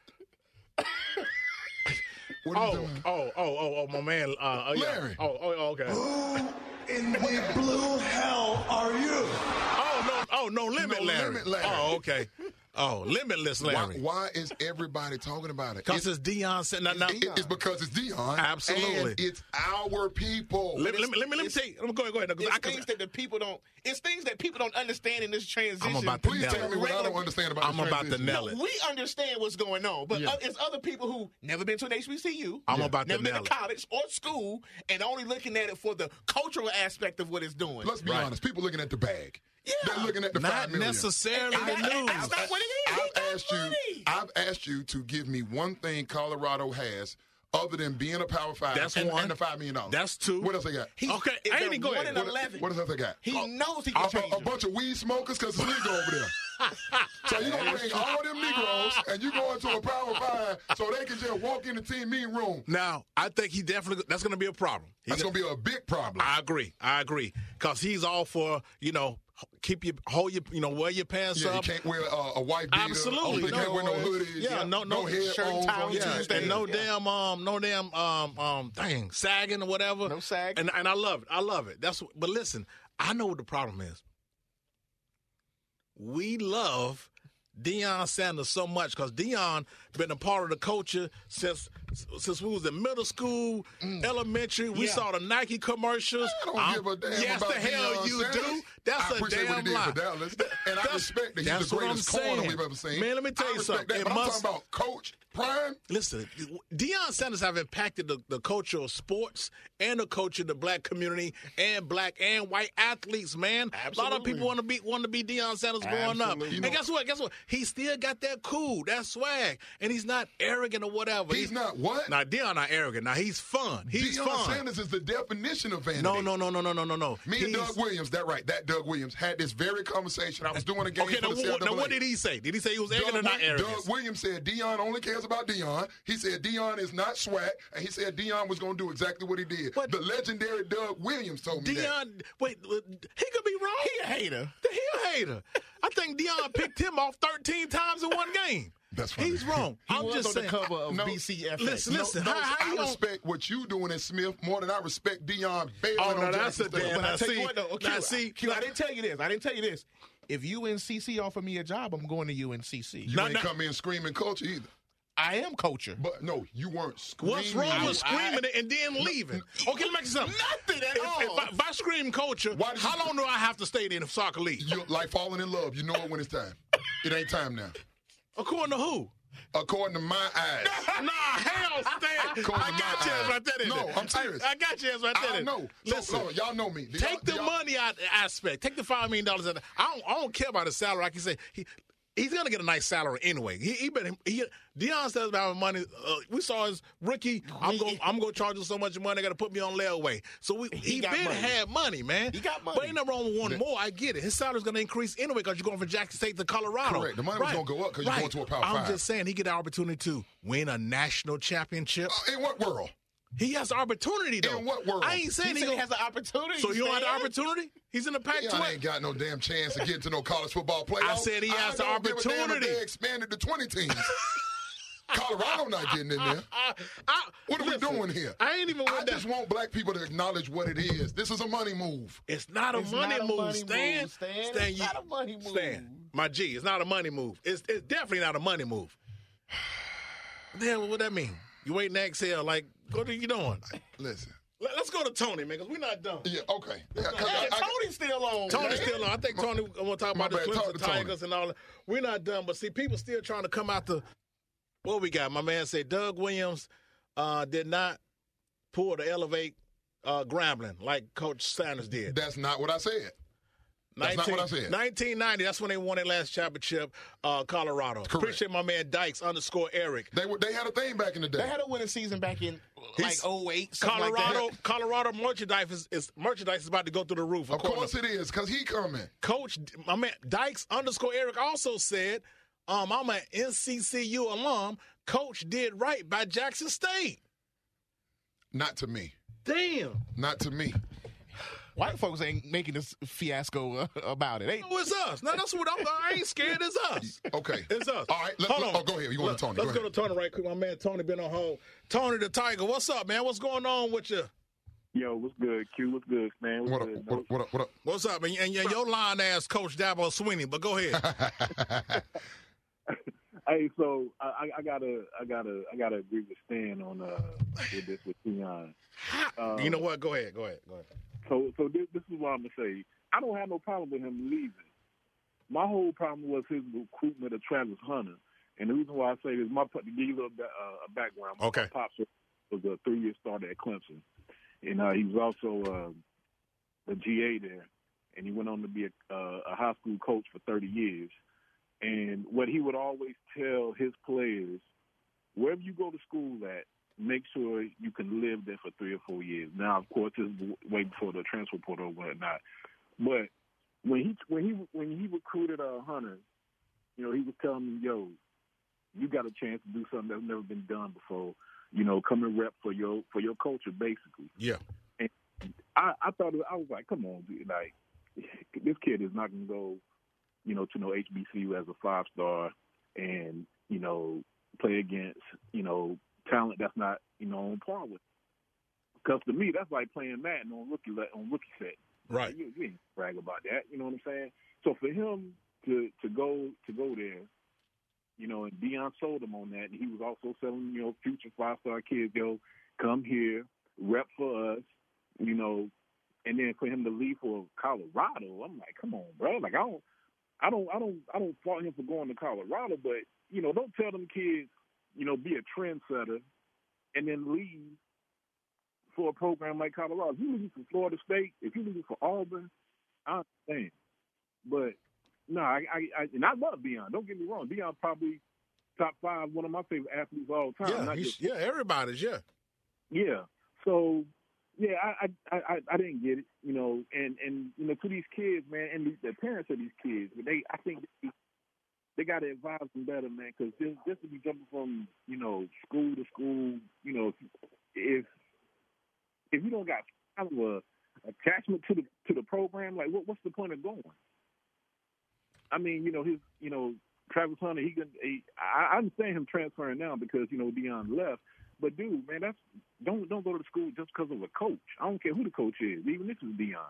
What are you Oh, doing? oh, oh, oh, oh, my man. Uh, oh, yeah. Larry. Oh, oh, oh, okay. In the blue hell are you? Oh, no, oh, no limit, No Larry. Limit Larry. Oh, okay. Oh, limitless Why, Larry. why is everybody talking about it? Because it's Deion Sanders. Now, now, It- it's because it's Dion. Absolutely. And it's our people. let, me, let, me, let me let me it's- tell you. Let me go ahead. Go ahead. 'Cause it's I can- things that the people don't. It's things that people don't understand in this transition. I'm about to Please nail tell it. me what I don't Regular- understand about I'm this about to transition. nail it. We understand what's going on, but Yeah. uh, it's other people who never been to an H B C U. I'm about to never been nail to it. college or school, and only looking at it for the cultural aspect of what it's doing. Let's be Right. honest. People looking at the bag. Yeah. They're looking at the Not five million. necessarily And the that- news. that's not what it is. He I've got asked you. money. I've asked you to give me one thing Colorado has other than being a Power Five. That's and, one. and the five million dollars. That's two. What else they got? He's- Okay, they're Andy, go one ahead. and What- eleven. What else they got? He Oh, knows he a, can change a, a them. bunch of weed smokers because it's legal over there. So you gonna bring all them Negroes and you go into a Power Five so they can just walk in the team meeting room. Now, I think he definitely, that's going to be a problem. He That's gonna be a big problem. I agree. I agree. Because he's all for, you know, keep your, hold your, you know, wear your pants Yeah, you up. can't wear uh, a white beater. Absolutely. You can't wear no hoodies. Yeah, no, no, headphones shirt and tie on on your Yeah, Tuesday. and no Yeah. damn, um, no damn, um, um, dang, sagging or whatever. No sag. And and I love it. I love it. That's. But listen, I know what the problem is. We love Deion Sanders so much because Deion been a part of the culture since since we was in middle school, elementary. We Yeah. saw the Nike commercials. I don't I'm- give a damn yes, about the hell Deion you Sanders. do. That's I a appreciate damn what he did lie. for Dallas, and I That's- respect that he's that's the what I'm greatest corner saying. we've ever seen. Man, let me tell I you respect something. That, It but must- I'm talking about Coach Prime. Listen, Deion Sanders have impacted the, the culture of sports and the culture of the black community and black and white athletes, man. A lot of Absolutely. people want to be want to be Deion Sanders growing up. Absolutely. And guess what? Guess what? He still got that cool, that swag. and he's not arrogant or whatever. He's not what? Now, Deion not arrogant. Now, he's fun. He's Deion fun. Sanders is the definition of vanity. No, no, no, no, no, no, no, no. Me and He's- Doug Williams, that right, that Doug Williams, had this very conversation. I was doing a game Okay, for now, the what, now C I A A. what did he say? Did he say he was arrogant Doug, or not Wi- arrogant? Doug Williams said Deion only cares about Deion. He said Deion is not swag, and he said Deion was going to do exactly what he did. But- the legendary Doug Williams told me that. Deion, wait, uh, he could be wrong. He a hater. He a hater. I think Deion picked him off thirteen times in one game. That's funny. He's wrong. He I'm was just on saying. the cover of No, B C F A. listen, No, listen. no, how, how I you gonna- respect what you doing in Smith more than I respect Deion bailing Oh, on no, that's Jackson a State. damn- But I Now, tell see- you what, though, now, Q, see- Q, I didn't tell you this. I didn't tell you this. If U N C C offer me a job, I'm going to U N C C. You No, ain't no. come in screaming culture either. I am culture. But no, you weren't screaming. What's wrong with I- screaming it and then leaving? Okay, let me ask you something. Nothing at If, all. if, I, if I scream culture, Why did you- how long do I have to stay in the soccer league? You like falling in love. You know it when it's time. It ain't time now. According to who? According to my eyes. Nah, hell, Stan. According I to got my your ass eyes. right there. in No, there. I'm serious. I, I got your ass right there. I in know. there. So, Listen, so, y'all know me. Do take y'all- the do y'all- money out aspect. Take the five million dollars. Out. I don't. I don't care about his salary. I can say he. He's gonna get a nice salary anyway. He, he been he, Deion says about money. Uh, we saw his rookie. I'm going. I'm going to charge him so much money. They got to put me on layaway. So we, he, He got been money. had money, man. He got money. But ain't nothing wrong with one more. I get it. His salary's gonna increase anyway because you're going from Jackson State to Colorado. Correct. The money was gonna go up 'cause you're going to a Power I'm Five. just saying he get the opportunity to win a national championship. Uh, in what world? He has the opportunity though. In what world? I ain't saying He he, said he gonna, has an opportunity. So you don't have the Stan. opportunity? He's in the Pac Deion twelve. ain't got no damn chance to get to no college football playoffs. I said he has the I don't give a damn if opportunity. they expanded to twenty teams. Colorado not getting in there. I, I, What are listen, we doing here? I ain't even I want that. just want black people to acknowledge what it is. This is a money move. It's not a It's money not a move, money Stan. move, Stan. Stan, It's you- not a money move. Stan, my G, it's not a money move. It's, it's definitely not a money move. Damn, what that mean? You waiting to exhale? Like, what are you doing? Listen. Let, us go to Tony, man, because we're not done. Yeah, okay. Yeah, 'cause Hey, I- I- Tony's still on. Tony's man. still on. I think Tony, I want to talk My about the bad. Talk Clemson to Tony. Tigers and all that. We're not done, but see, people still trying to come out the. What we got? My man said Doug Williams uh, did not pull to elevate uh, Grambling like Coach Sanders did. That's not what I said. That's not what I said. nineteen ninety, that's when they won their last championship, uh, Colorado. Correct. Appreciate my man Dykes underscore Eric. They were. They had a thing back in the day. They had a winning season back in like He's- oh eight, something like Colorado, that. Colorado merchandise is, is merchandise is about to go through the roof. of according course to- it is, because he coming. Coach, my man Dykes underscore Eric also said, um, I'm an N C C U alum. Coach did right by Jackson State. Not to me. Damn. Not to me. White folks ain't making this fiasco uh, about it. They, No, it's us. No, that's what I'm. I ain't scared. It's us. Okay. It's us. All right. Let, Hold let- on. oh, go ahead. You going Let- to Tony? Let's go go ahead. to Tony right quick. My man Tony been on hold. Tony the Tiger, what's up, man? What's going on with you? Yo, what's good, Q? What's good, man? What's What up? good, What, what up? What up? What's up? And, and your line ass Coach Dabo Sweeney, but go ahead. Hey, so I, I- I gotta, I gotta, I gotta agree with Stan on uh, with this with Deion. Um, You know what? Go ahead. Go ahead. Go ahead. So, so this, this is what I'm gonna say. I don't have no problem with him leaving. My whole problem was his recruitment of Travis Hunter, and the reason why I say this, my to give you a little bit, uh, a background. Okay. My pops was a three-year starter at Clemson, and uh, he was also uh, a G A there, and he went on to be a, uh, a high school coach for thirty years. And what he would always tell his players, wherever you go to school at, make sure you can live there for three or four years. Now, of course, this is way before the transfer portal or whatnot. But when he when he when he recruited uh, Hunter, you know, he was telling me, "Yo, you got a chance to do something that's never been done before. You know, come and rep for your for your culture, basically." Yeah. And I, I thought it, I was like, "Come on, dude. Like this kid is not going to go, you know, to no H B C U as a five star and you know play against you know talent that's not you know on par with." Because to me, that's like playing Madden on rookie on rookie set. Right. You, you ain't brag about that. You know what I'm saying? So for him to to go to go there, you know, and Deion sold him on that. And he was also selling, you know, future five star kids, yo, come here, rep for us, you know, and then for him to leave for Colorado, I'm like, come on, bro. Like I don't, I don't, I don't, I don't fault him for going to Colorado, but you know, don't tell them kids, you know, be a trendsetter and then leave for a program like Colorado. If you leave for Florida State, if you leave for Auburn, I understand. But no, I, I, I and I love Deion. Don't get me wrong. Deion probably top five, one of my favorite athletes of all time. Yeah, not he's- just, yeah, everybody's, yeah. yeah. So, yeah, I, I I I didn't get it, you know, and and you know, to these kids, man, and the, the parents of these kids, they I think they, they got to advise them better, man, because just just to be jumping from you know school to school, you know, if if you don't got kind of a attachment to the to the program, like what what's the point of going? I mean, you know, his you know Travis Hunter, he can. He, I, I understand him transferring now because you know Deion left. But dude, man, that's don't don't go to the school just because of a coach. I don't care who the coach is, even if it's Deion.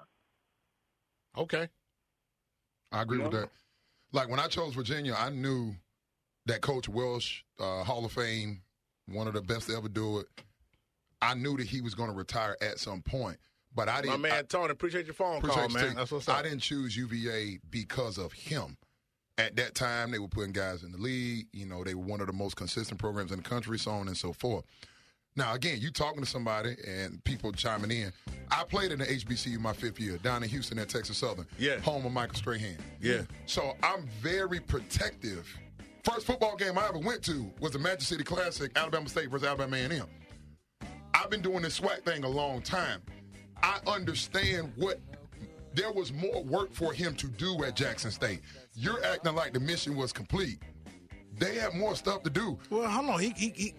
Okay. I agree You with know? that. Like when I chose Virginia, I knew that Coach Welsh, uh, Hall of Fame, one of the best to ever do it. I knew that he was going to retire at some point, but I My didn't. man I, Tony, appreciate your phone appreciate call, you man. taking- That's what's up. I didn't choose U V A because of him. At that time, they were putting guys in the league. You know, they were one of the most consistent programs in the country, so on and so forth. Now, again, you talking to somebody and people chiming in. I played in the H B C U my fifth year down in Houston at Texas Southern. Yeah. Home of Michael Strahan. Yeah. So I'm very protective. First football game I ever went to was the Magic City Classic, Alabama State versus Alabama A and M. I've been doing this SWAC thing a long time. I understand what there was more work for him to do at Jackson State. You're acting like the mission was complete. They have more stuff to do. Well, hold on. He, he, he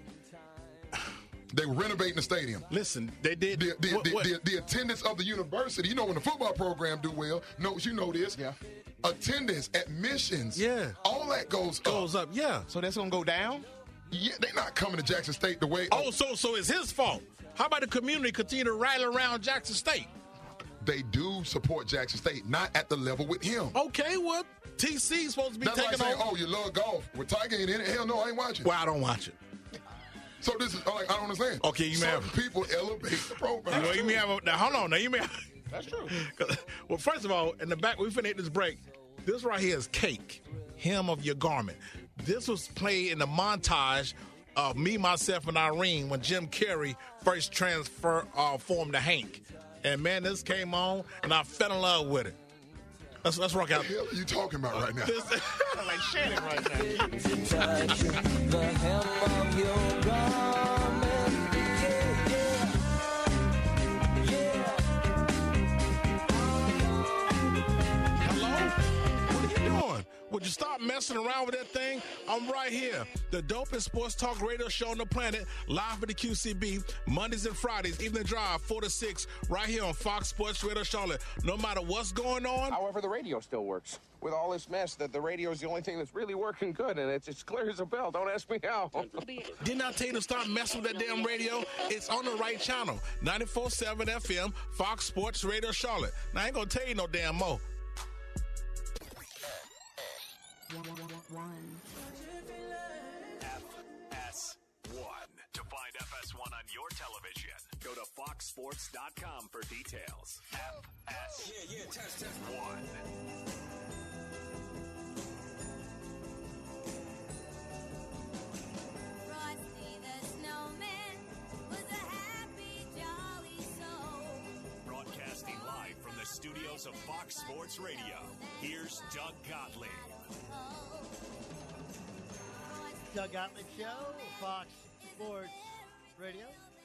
They were renovating the stadium. listen. They did. The, the, what- the, what- the, the attendance of the university, you know, when the football program do well, knows you know this. Yeah. Attendance, admissions, Yeah. all that goes, goes up. up. Yeah. So that's gonna go down. Yeah, they're not coming to Jackson State the way. Oh, so so it's his fault. How about the community continue to rally around Jackson State? They do support Jackson State, not at the level with him. Okay, well, T C's supposed to be That's like taking saying, over. oh, you love golf. Well, Tiger ain't in it. Hell no, I ain't watching. Well, I don't watch it. So this is like I don't understand. Okay, you may Certain have- people elevate the program. Well, you may have a, now, hold on. Now you may. Have, That's true. well, first of all, in the back, we finna hit this break. This right here is Cake, Hem of Your Garment. This was played in the montage of Me, Myself, and Irene when Jim Carrey first transfer uh, formed to Hank. And man, this came on, and I fell in love with it. Let's let's rock out. What the hell are you talking about right now? This, Like Shannon right now. The hem of your garment. Yeah, yeah, yeah. Hello? What are you doing? Would you stop messing around with that thing? I'm right here. The dopest sports talk radio show on the planet, live at the Q C B, Mondays and Fridays, evening drive, four to six, right here on Fox Sports Radio Charlotte. No matter what's going on, However, the radio still works. With all this mess, that the radio is the only thing that's really working good, and it's as clear as a bell. Don't ask me how. didn't I tell you to stop messing with that damn radio? It's on the right channel, ninety-four point seven F M, Fox Sports Radio Charlotte. Now, I ain't going to tell you no damn more. F S one. To find F S one on your television, go to fox sports dot com for details. F S one. Frosty the Snowman was a happy, jolly soul. Broadcasting live from the studios of Fox Sports Radio, here's Doug Gottlieb. Doug Gottlieb Show, Fox Sports Radio.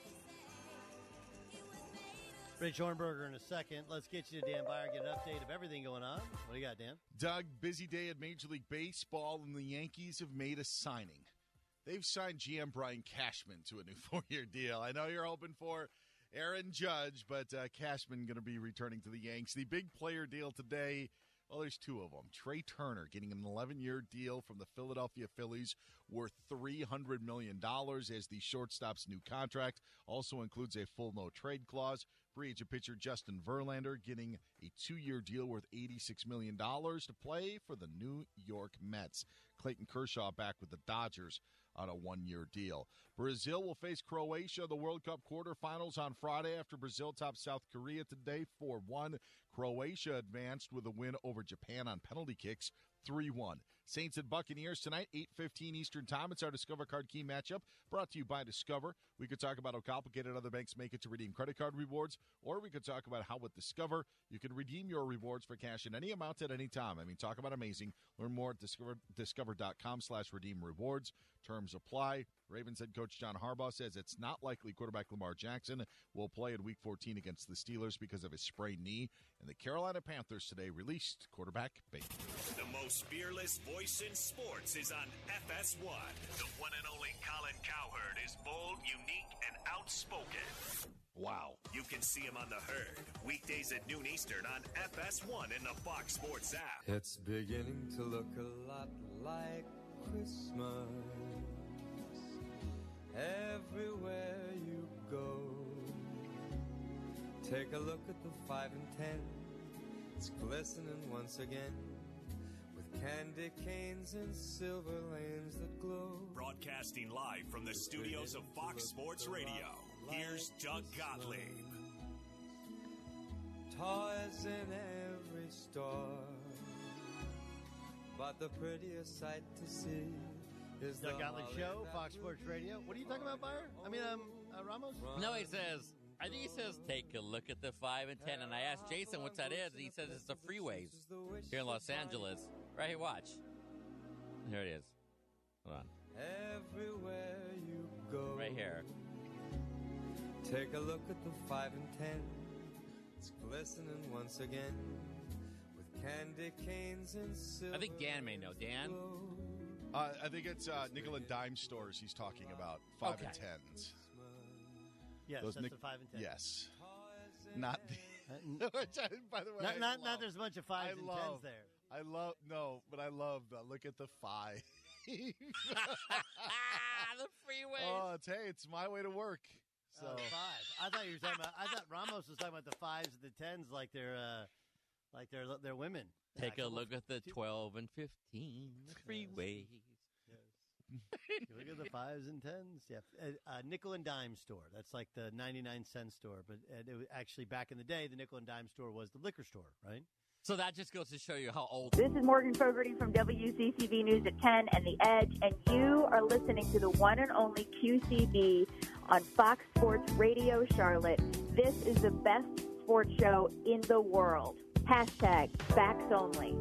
Rich Hornberger in a second. Let's get you to Dan Byer, get an update of everything going on. What do you got, Dan? Doug, busy day at Major League Baseball, and the Yankees have made a signing. They've signed G M Brian Cashman to a new four-year deal. I know you're hoping for Aaron Judge, but uh, Cashman going to be returning to the Yanks. The big player deal today, well, there's two of them. Trey Turner getting an eleven-year deal from the Philadelphia Phillies worth three hundred million dollars as the shortstop's new contract. Also includes a full no-trade clause. Free agent pitcher Justin Verlander getting a two-year deal worth eighty-six million dollars to play for the New York Mets. Clayton Kershaw back with the Dodgers on a one-year deal. Brazil will face Croatia, the World Cup quarterfinals on Friday after Brazil topped South Korea today four one. Croatia advanced with a win over Japan on penalty kicks three one. Saints and Buccaneers tonight, eight fifteen Eastern Time. It's our Discover Card Key matchup brought to you by Discover. We could talk about how complicated other banks make it to redeem credit card rewards, or we could talk about how with Discover you can redeem your rewards for cash in any amount at any time. I mean, talk about amazing. Learn more at discover, discover.com slash redeem rewards. Terms apply. Ravens head coach John Harbaugh says it's not likely quarterback Lamar Jackson will play in Week fourteen against the Steelers because of his sprained knee. And the Carolina Panthers today released quarterback Baker. The most fearless voice in sports is on F S one. The one and only Colin Cowherd is bold, unique, and outspoken. Wow. You can see him on The Herd, weekdays at noon Eastern on F S one in the Fox Sports app. It's beginning to look a lot like Christmas everywhere you go. Take a look at the five and ten. It's glistening once again with candy canes and silver lanes that glow. Broadcasting live from the studios of Fox Sports Radio, here's Doug Gottlieb. Toys in every store, but the prettiest sight to see is Doug the Gottlieb holly Show, that Fox Sports Radio. What are you talking about, Buyer? I mean, um, uh, Ramos? No, he says, I think he says, take a look at the five and ten. And I asked Jason what that is, and he says it's the freeways here in Los Angeles. Right here, watch. Here it is. Hold on. everywhere you go. Right here. Take a look at the five and ten. It's glistening once again with candy canes and silver. I think Dan may know. Dan? Uh, I think it's uh, nickel and dime stores he's talking about. Five Okay. and tens. Yes, Those that's nic- the five and ten. Yes. Not the. Which I, by the way, Not, I not, love. not there's a bunch of fives I and love, tens there. I love no, but I love the look at the five. the freeway. Oh, it's hey, it's my way to work. So Oh, five. I thought you were talking about. I thought Ramos was talking about the fives and the tens, like they're, uh, like they're they're women. Take a Actual- look at the twelve and fifteen, the freeways. You look at the fives and tens. Yeah, uh, uh, nickel and dime store. That's like the ninety-nine cent store. But uh, it was actually back in the day, the nickel and dime store was the liquor store, right? So that just goes to show you how old. This is Morgan Fogarty from W C C B News at ten and The Edge, and you are listening to the one and only Q C B on Fox Sports Radio Charlotte. This is the best sports show in the world. Hashtag facts only.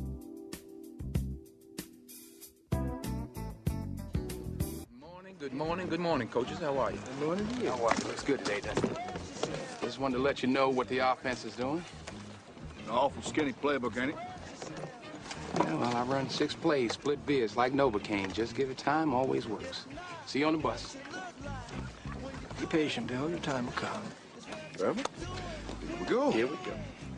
Good morning, good morning, coaches. How are you? Good morning to you. How are you? Looks good today, doesn't it? Just wanted to let you know what the offense is doing. An awful skinny playbook, ain't it? Yeah, well, I run six plays, split vids, like Novocaine. Just give it time, always works. See you on the bus. Be patient, Bill. Your time will come. Trevor? Here we go. Here we go.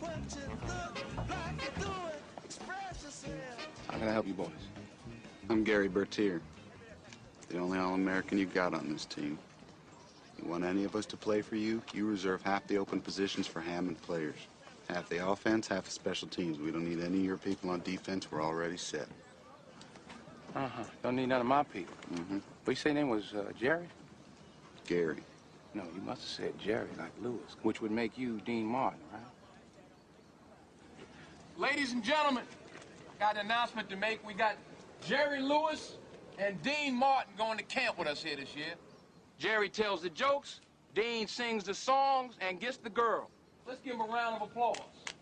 How can I help you boys? I'm Gary Bertier, the only All-American you got on this team. You want any of us to play for you, you reserve half the open positions for Hammond players. Half the offense, half the special teams. We don't need any of your people on defense. We're already set. Uh-huh. Don't need none of my people. Mm-hmm. What you say your name was, uh, Jerry? Gary. No, you must have said Jerry, like Lewis, which would make you Dean Martin, right? Ladies and gentlemen, got an announcement to make. We got Jerry Lewis and Dean Martin going to camp with us here this year. Jerry tells the jokes, Dean sings the songs, and gets the girl. Let's give him a round of applause.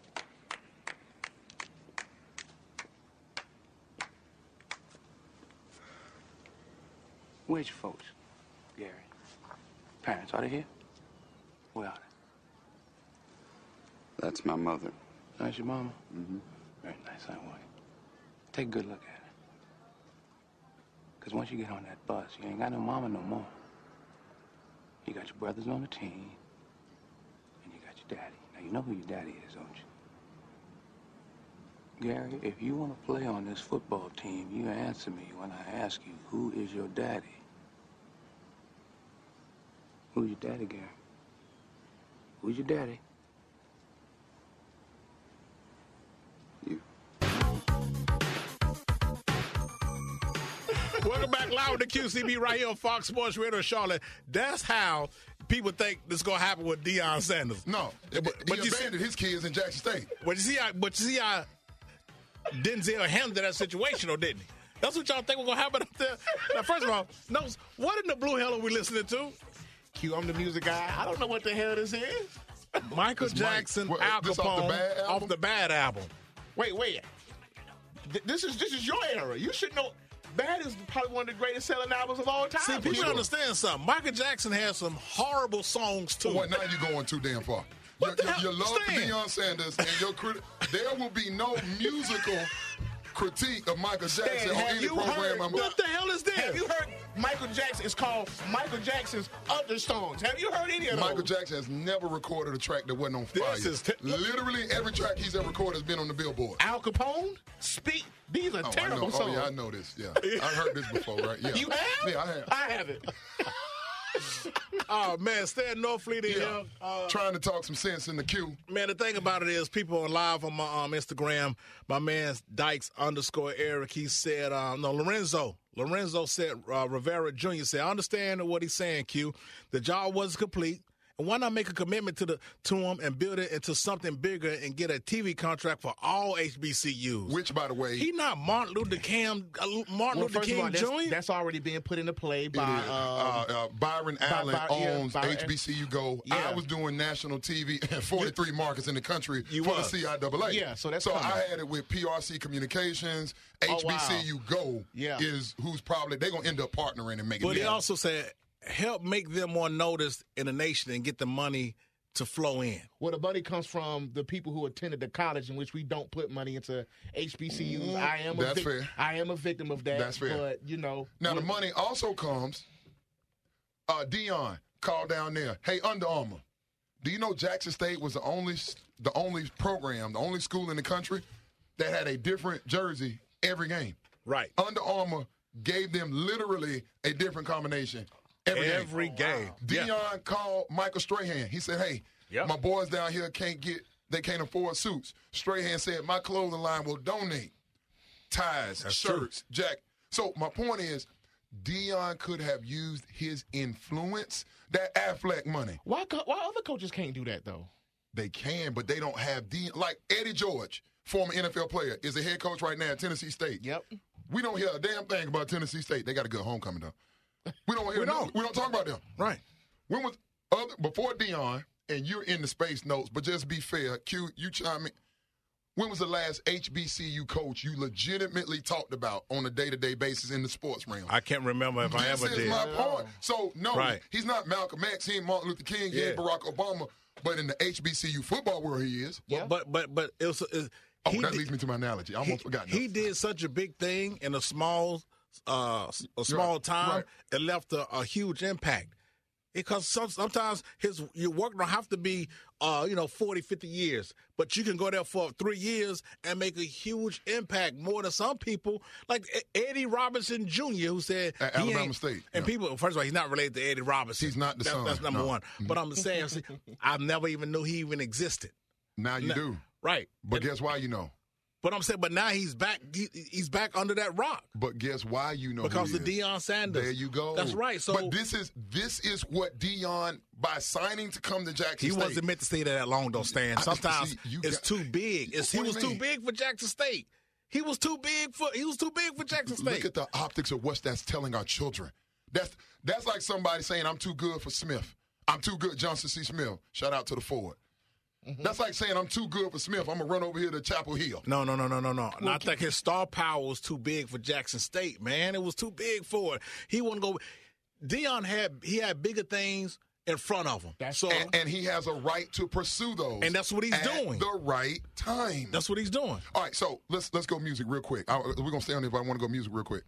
Where's your folks, Gary? Parents, are they here? Where are they? That's my mother. That's your mama? Mm-hmm. Very nice, I want it. Take a good look at her. Because once you get on that bus, you ain't got no mama no more. You got your brothers on the team, and you got your daddy. Now, you know who your daddy is, don't you? Gary, if you want to play on this football team, you answer me when I ask you, who is your daddy? Who's your daddy, Gary? Who's your daddy? Welcome back live with the Q C B right here on Fox Sports Radio Charlotte. That's how people think this is going to happen with Deion Sanders. No, but, he but you abandoned see, his kids in Jackson State. But you see how, but you see how Denzel handled that situation, or didn't he? That's what y'all think was going to happen up there? Now, first of all, no, what in the blue hell are we listening to? Q, I'm the music guy. I don't know what the hell this is. Michael It's Jackson, Mike. Al What, this Capone, off the Bad album? off the Bad album. Wait, wait. Th- This is this is your era. You should know. Bad is probably one of the greatest selling albums of all time. See, people Sure. understand something. Michael Jackson has some horrible songs, too. What, now you're going too damn far. You, What the you, hell? you love Stan. Deion Sanders, and your criti- there will be no musical critique of Michael Jackson Stan, on have any you program. heard, I'm What the hell is this? Have you heard Michael Jackson? It's called Michael Jackson's Other Songs. Have you heard any of Michael those? Jackson has never recorded a track that wasn't on fire. This is te- Literally every track he's ever recorded has been on the Billboard. Al Capone? Speak. These are Oh, I terrible know. songs. Oh, yeah, I know this. Yeah. I've heard this before, right? Yeah. You have? Yeah, I have. I haven't. Oh, man, Stan Norfleet in Yeah. here. Uh, Trying to talk some sense in the queue. Man, the thing about it is, people are live on my um, Instagram. My man Dykes underscore Eric, he said, um, no, Lorenzo. Lorenzo said, uh, Rivera Junior said, I understand what he's saying, Q. The job wasn't complete. And why not make a commitment to the to him and build it into something bigger and get a T V contract for all H B C Us? Which, by the way, he not Martin Luther King, uh, Martin Well, Luther first of King all, that's, Junior that's already being put into play by. It is. Um, uh, uh, Byron Allen By- yeah, owns Byron- H B C U Go. Yeah. I was doing national T V in forty-three markets in the country You for was. the C I A A. Yeah, so that's so coming. I had it with P R C Communications. Oh, H B C U Go Yeah. is who's probably they're gonna end up partnering and making. But he it. also said, help make them more noticed in the nation and get the money to flow in. Well, the money comes from the people who attended the college in which we don't put money into H B C Us. I am a That's vic- fair. I am a victim of that. That's fair. But you know, Now the we- money also comes. Uh, Dion called down there. Hey, Under Armour, do you know Jackson State was the only the only program, the only school in the country that had a different jersey every game? Right. Under Armour gave them literally a different combination every, Every game. game. Dion Yeah. called Michael Strahan. He said, "Hey, Yep. my boys down here can't get, they can't afford suits." Strahan said, "My clothing line will donate ties, That's shirts, jack." So my point is, Dion could have used his influence, that Affleck money. why co- why other coaches can't do that though? They can, but they don't have Dion. Like Eddie George, former N F L player, is the head coach right now at Tennessee State. Yep. We don't hear a damn thing about Tennessee State. They got a good homecoming though. We don't hear. We don't. We don't talk about them. Right. When was other before Dion? And you're in the space notes, but just be fair. Q, you chime in. When was the last H B C U coach you legitimately talked about on a day-to-day basis in the sports realm? I can't remember if I This ever is did. my point. So no, Right. he's not Malcolm X. He ain't Martin Luther King. He Yeah. ain't Barack Obama. But in the H B C U football world, he is. But but but, but it was. It, Oh, he that did- leads me to my analogy. I almost he, forgot. He did such a big thing in a small, uh, a small Right, time. right. It left a, a huge impact. Because some, sometimes his your work don't have to be, uh, you know, forty, fifty years, but you can go there for three years and make a huge impact more than some people, like E- Eddie Robinson Junior, who said At he Alabama ain't- State, And yeah. people, first of all, he's not related to Eddie Robinson. He's not the That- son, That's number no. one. But I'm saying, see, I never even knew he even existed. Now you No- do. Right. But guess why you know? But I'm saying, but now he's back. He, he's back under that rock But guess why you know? because who of he is? Deion Sanders. There you go. That's right. So but this is this is what Dion, by signing to come to Jackson he State. wasn't meant to stay there that long, though, Stan. I- Sometimes see, you it's got- too big. It's, he What do was you too mean? big for Jackson State. He was too big for. He was too big for Jackson State. Look at the optics of what that's telling our children. That's that's like somebody saying, "I'm too good for Smith. I'm too good, Johnson C. Smith." Shout out to the Ford. That's like saying, "I'm too good for Smith. I'm gonna run over here to Chapel Hill." No, no, no, no, no, no. And I think his star power was too big for Jackson State, man. It was too big for it. He wouldn't go. Dion had he had bigger things in front of him. That's so, And, and he has a right to pursue those. And that's what he's at doing. The right time. That's what he's doing. All right, so let's let's go music real quick. I, we're gonna stay on there, but I want to go music real quick.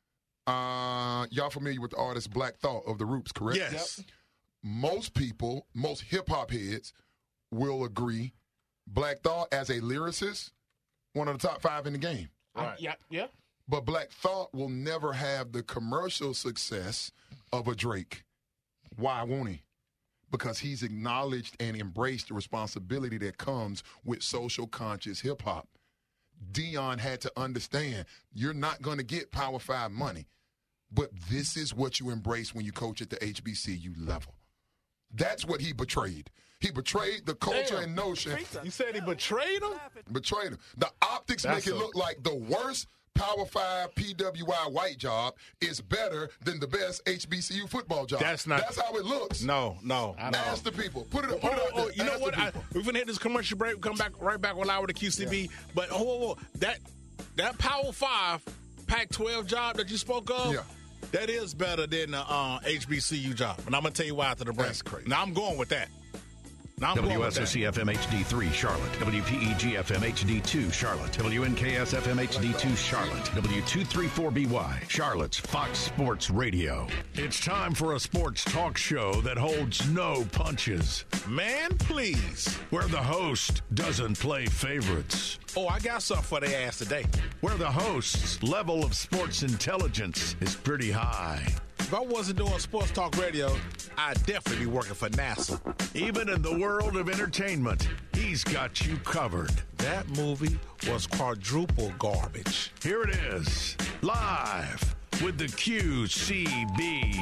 Uh, y'all familiar with the artist Black Thought of the Roots, correct? Yes. Most people, most hip hop heads, will agree. Black Thought, as a lyricist, one of the top five in the game. I- yeah, yeah. But Black Thought will never have the commercial success of a Drake. Why won't he? Because he's acknowledged and embraced the responsibility that comes with social conscious hip hop. Dion had to understand you're not going to get Power Five money, but this is what you embrace when you coach at the H B C U level. That's what he betrayed. He betrayed the culture Damn. and notion. You said he betrayed him? Betrayed him. The optics That's make it a- look like the worst Power five P W I white job is better than the best H B C U football job. That's not. That's how it looks. No, no. Ask the people. Put it, put Oh, it out oh, there. you know Ask what? the I, people. we're gonna hit this commercial break. Come back right back with Live with the Q C B. But oh, oh, oh, that that Power Five Pac twelve job that you spoke of. Yeah. That is better than the uh, H B C U job, and I'm gonna tell you why after the break. That's crazy. Now I'm going with that. Now I'm going W with S that. O C F M H D three Charlotte, W P E G F M H D two Charlotte, W N K S F M H D two Charlotte, W two thirty-four B Y, Charlotte's Fox Sports Radio. It's time for a sports talk show that holds no punches. Man, please. Where the host doesn't play favorites. Oh, I got something for their ass today. Where the host's level of sports intelligence is pretty high. If I wasn't doing sports talk radio, I'd definitely be working for NASA. Even in the world of entertainment, he's got you covered. That movie was quadruple garbage. Here it is, live with the Q C B.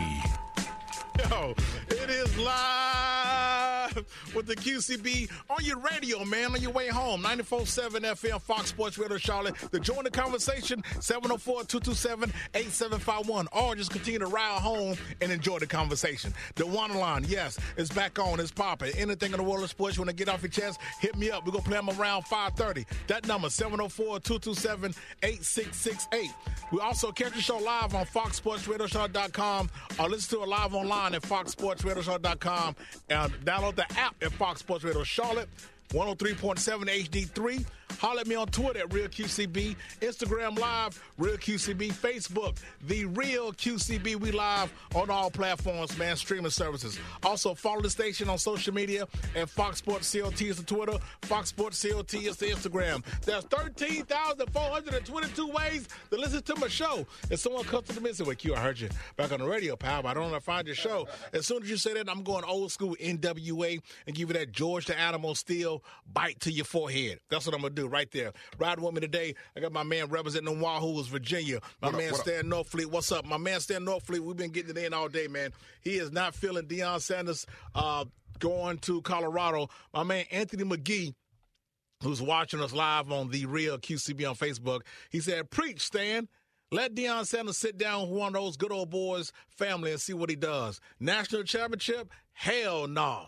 Yo, it is live with the Q C B on your radio, man, on your way home. ninety-four point seven F M, Fox Sports Radio Charlotte. To join the conversation, seven oh four, two two seven, eight seven five one. Or just continue to ride home and enjoy the conversation. The one line, yes, it's back on. It's popping. Anything in the world of sports you want to get off your chest, hit me up. We're going to play them around five thirty. That number, seven oh four, two two seven, eight six six eight. We also catch the show live on fox sports radio charlotte dot com or listen to it live online at fox sports radio charlotte dot com and download the app at Fox Sports Radio Charlotte, one oh three point seven H D three. Holler at me on Twitter at Real Q C B, Instagram Live, Real Q C B, Facebook, The Real Q C B. We live on all platforms, man, streaming services. Also, follow the station on social media at Fox Sports C O T is the Twitter, Fox Sports C O T is the Instagram. There's thirteen thousand four hundred twenty-two ways to listen to my show. If someone comes to the and says, well, Q, I heard you back on the radio, pal, but I don't know if I find your show. As soon as you say that, I'm going old school N W A and give you that George the Animal Steel bite to your forehead. That's what I'm going to do right there. Riding with me today, I got my man representing Wahoo, Virginia. My What up, man what up? Stan Northfleet. What's up? My man Stan Northfleet, we've been getting it in all day, man. He is not feeling Deion Sanders uh, going to Colorado. My man Anthony McGee, who's watching us live on The Real Q C B on Facebook, he said, preach, Stan. Let Deion Sanders sit down with one of those good old boys' family and see what he does. National championship? Hell no.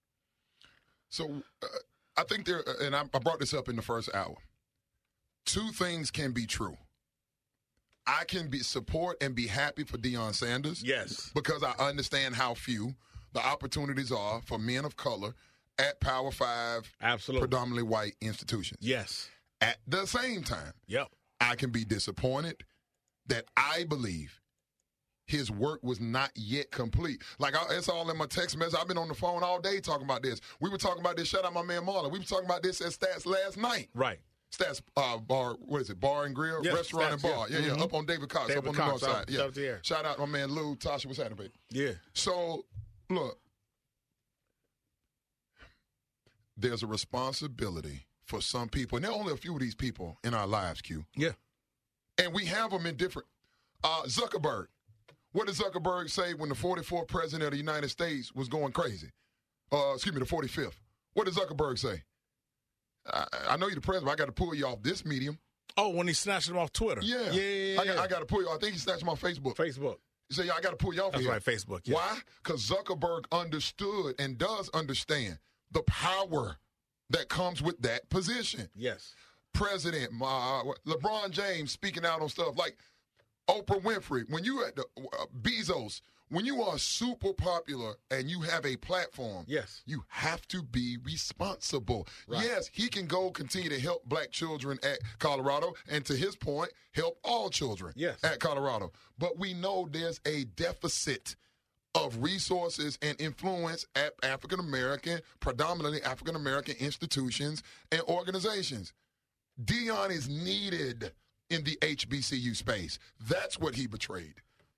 So uh, I think there, and I, I brought this up in the first hour. Two things can be true. I can be support and be happy for Deion Sanders. Yes. Because I understand how few the opportunities are for men of color at Power Five, absolutely predominantly white institutions. Yes. At the same time, yep, I can be disappointed that I believe his work was not yet complete. Like, I, it's all in my text message. I've been on the phone all day talking about this. We were talking about this. Shout out my man Marlon. We were talking about this at Stats last night. Right. Stats uh, Bar, what is it? Bar and Grill? Yes, Restaurant Stats, and Bar. yeah. Yeah, yeah. Mhm. Up on David Cox, David up on Cox, the north up- side. Yeah. up there. Shout out my man Lou. Tasha, what's happening, baby? Yeah. So, look, there's a responsibility for some people, and there are only a few of these people in our lives, Q. Yeah. And we have them in different. Uh, Zuckerberg. What did Zuckerberg say when the forty-fourth president of the United States was going crazy? Uh, excuse me, the forty-fifth. What did Zuckerberg say? I, I know you're the president, but I got to pull you off this medium. Oh, when he snatched him off Twitter. Yeah. Yeah, yeah, yeah. I, got, I got to pull you. I think he snatched him off Facebook. Facebook. He said, yeah, I got to pull you off That's here. right, Facebook. Yeah. Why? Because Zuckerberg understood and does understand the power that comes with that position. Yes. President, uh, LeBron James speaking out on stuff like Oprah Winfrey. When you at the uh, Bezos, when you are super popular and you have a platform, yes, you have to be responsible. Right. Yes, he can go continue to help black children at Colorado, and to his point, help all children yes. at Colorado. But we know there's a deficit of resources and influence at African American, predominantly African American institutions and organizations. Deion is needed in the H B C U space. That's what he betrayed.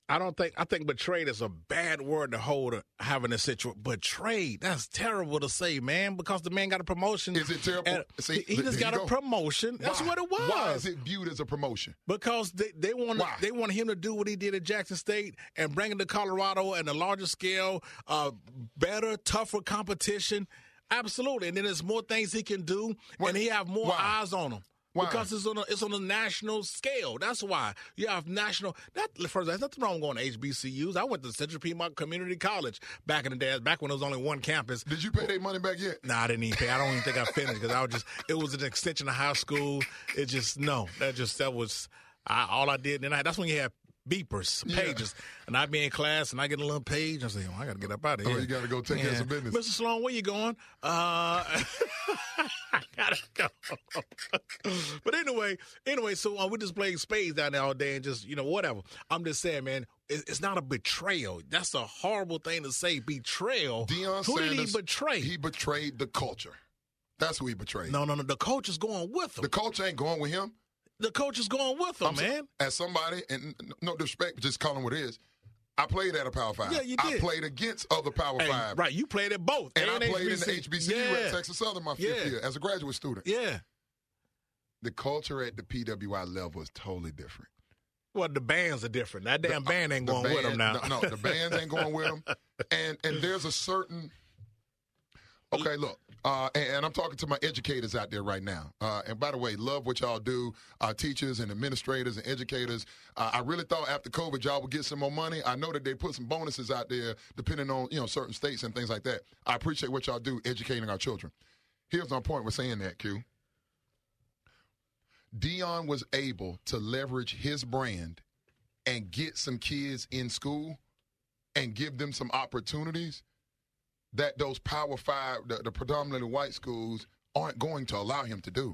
I don't think I think betrayed is a bad word to hold having a situation. Betrayed, that's terrible to say, man, because the man got a promotion. Is it terrible? And See, he, he just got go. a promotion. That's Why? what it was. Why is it viewed as a promotion? Because they, they want they want him to do what he did at Jackson State and bring it to Colorado and a larger scale, uh, better, tougher competition. Absolutely, and then there's more things he can do, what? and he have more Why? eyes on him. Why? Because it's on a it's on a national scale. That's why you have national. That first, there's nothing wrong going to H B C Us. I went to Central Piedmont Community College back in the day. Back when there was only one campus. Did you pay their money back yet? Nah, I didn't even pay. I don't even think I finished because I was just. It was an extension of high school. It just no. That just that was I, all I did. And I, that's when you have beepers, pages, yeah. and I be in class and I get a little page. I say, oh, I got to get up out of here. Oh, you got to go take yeah. care of some business. Mister Sloan, where you going? Uh, I gotta go. But anyway, anyway, so uh, we just playing spades down there all day and just, you know, whatever. I'm just saying, man, it, it's not a betrayal. That's a horrible thing to say, betrayal. Deion Who Sanders, did he betray? He betrayed the culture. That's who he betrayed. No, no, no. The coach is going with him. The coach ain't going with him. The coach is going with him, I'm man. So, as somebody, and no disrespect, but just call him what it is, I played at a Power Five. Yeah, you did. I played against other Power hey, Five. Right, you played at both. And, and I played H B C. in the H B C U yeah. at Texas Southern my fifth yeah. year as a graduate student. Yeah. The culture at the P W I level is totally different. Well, the bands are different. That damn the, band ain't the going band, with them now. No, no, the bands ain't going with them. And and there's a certain Okay, look, uh, and, and I'm talking to my educators out there right now. Uh, and by the way, love what y'all do, uh, teachers and administrators and educators. Uh, I really thought after COVID y'all would get some more money. I know that they put some bonuses out there depending on, you know, certain states and things like that. I appreciate what y'all do educating our children. Here's my point with saying that, Q. Deion was able to leverage his brand and get some kids in school and give them some opportunities that those Power Five, the, the predominantly white schools, aren't going to allow him to do.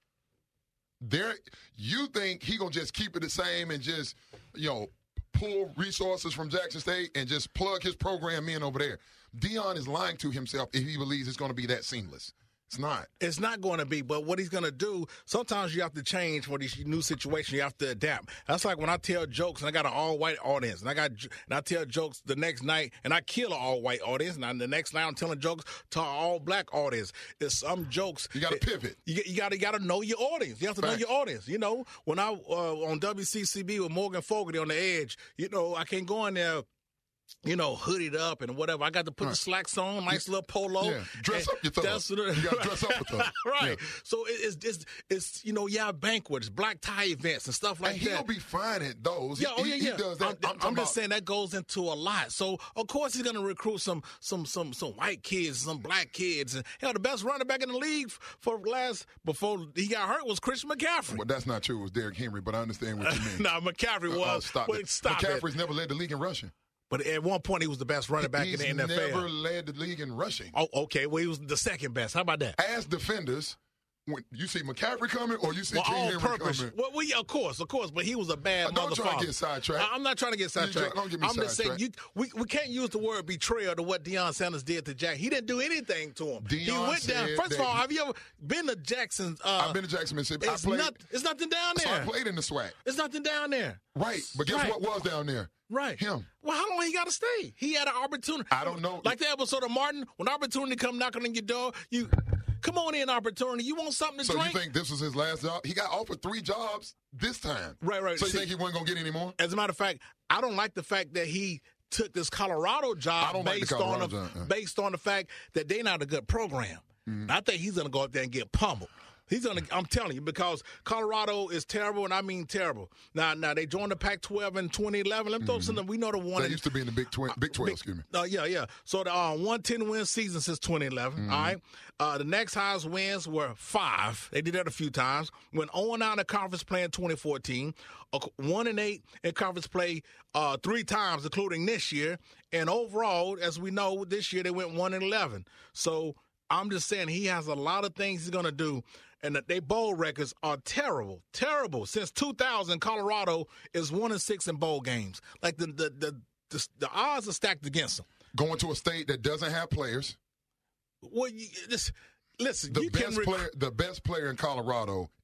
There, you think he gonna just keep it the same and just, you know, pull resources from Jackson State and just plug his program in over there? Deion is lying to himself if he believes it's going to be that seamless. It's not. It's not going to be, but what he's going to do, sometimes you have to change for these new situations. You have to adapt. That's like when I tell jokes and I got an all-white audience, and I got and I tell jokes the next night, and I kill an all-white audience, and the next night I'm telling jokes to an all-black audience. It's some jokes. You got to pivot. You, you got to got to know your audience. You have to Fact. know your audience. You know, when I uh, on W C C B with Morgan Fogarty on the Edge, you know, I can't go in there, you know, hoodied up and whatever. I got to put right. the slacks on, nice yeah. little polo. Yeah. Dress up your thug. You got to dress up with thug. Right. Yeah. So it's, it's, it's, you know, yeah, banquets, black tie events and stuff like and that. he'll be fine at those. Yeah, he, oh, yeah, he, yeah. he does that. I'm, I'm, I'm, I'm just saying that goes into a lot. So, of course, he's going to recruit some some some some white kids, some black kids. And, hell, the best running back in the league for last, before he got hurt was Christian McCaffrey. Well, that's not true. It was Derrick Henry, but I understand what you mean. no, nah, McCaffrey was. Uh, stop but it. Stop McCaffrey's it. never led the league in rushing. But at one point, he was the best running back He's in the N F L. He's never led the league in rushing. Oh, okay. Well, he was the second best. How about that? As defenders, when you see McCaffrey coming or you see well, King all Henry purpose. coming. Well, well, yeah, of course, of course. But he was a bad uh, don't motherfucker. Don't try to get sidetracked. I'm not trying to get sidetracked. Don't get me I'm just saying, you, we, we can't use the word betrayal to what Deion Sanders did to Jack. He didn't do anything to him. Deion he went down. First of all, he, have you ever been to Jackson's? Uh, I've been to Jackson, Mississippi. It's, I played, not, it's nothing down there. So I played in the SWAC. It's nothing down there. Right. But guess right. what was down there? Right. Him. Well, how long he got to stay? He had an opportunity. I don't know. Like the episode of Martin, when opportunity come knocking on your door, you come on in, opportunity. You want something to so drink? So you think this was his last job? He got offered three jobs this time. Right, right. So you See, think he wasn't going to get any more? As a matter of fact, I don't like the fact that he took this Colorado job based, like on, a, job, yeah. based on the fact that they're not a good program. Mm-hmm. I think he's going to go up there and get pummeled. He's gonna. I'm telling you, because Colorado is terrible, and I mean terrible. Now, now they joined the Pac twelve in twenty eleven. Let me throw mm-hmm. something. We know the one. They in, used to be in the Big, twi- Big twelve. Big, excuse me. Uh, yeah, yeah. So the uh, one ten win season since twenty eleven. Mm-hmm. All right. Uh, the next highest wins were five. They did that a few times. Went zero and nine in conference play in twenty fourteen. Uh, one and eight in conference play uh, three times, including this year. And overall, as we know, this year they went one and eleven. So I'm just saying he has a lot of things he's gonna do. And that they bowl records are terrible, terrible. Since two thousand, Colorado is one and six in bowl games. Like the the the, the, the odds are stacked against them. Going to a state that doesn't have players. Well, you, this, listen, the you best can rec- player, the best player in Colorado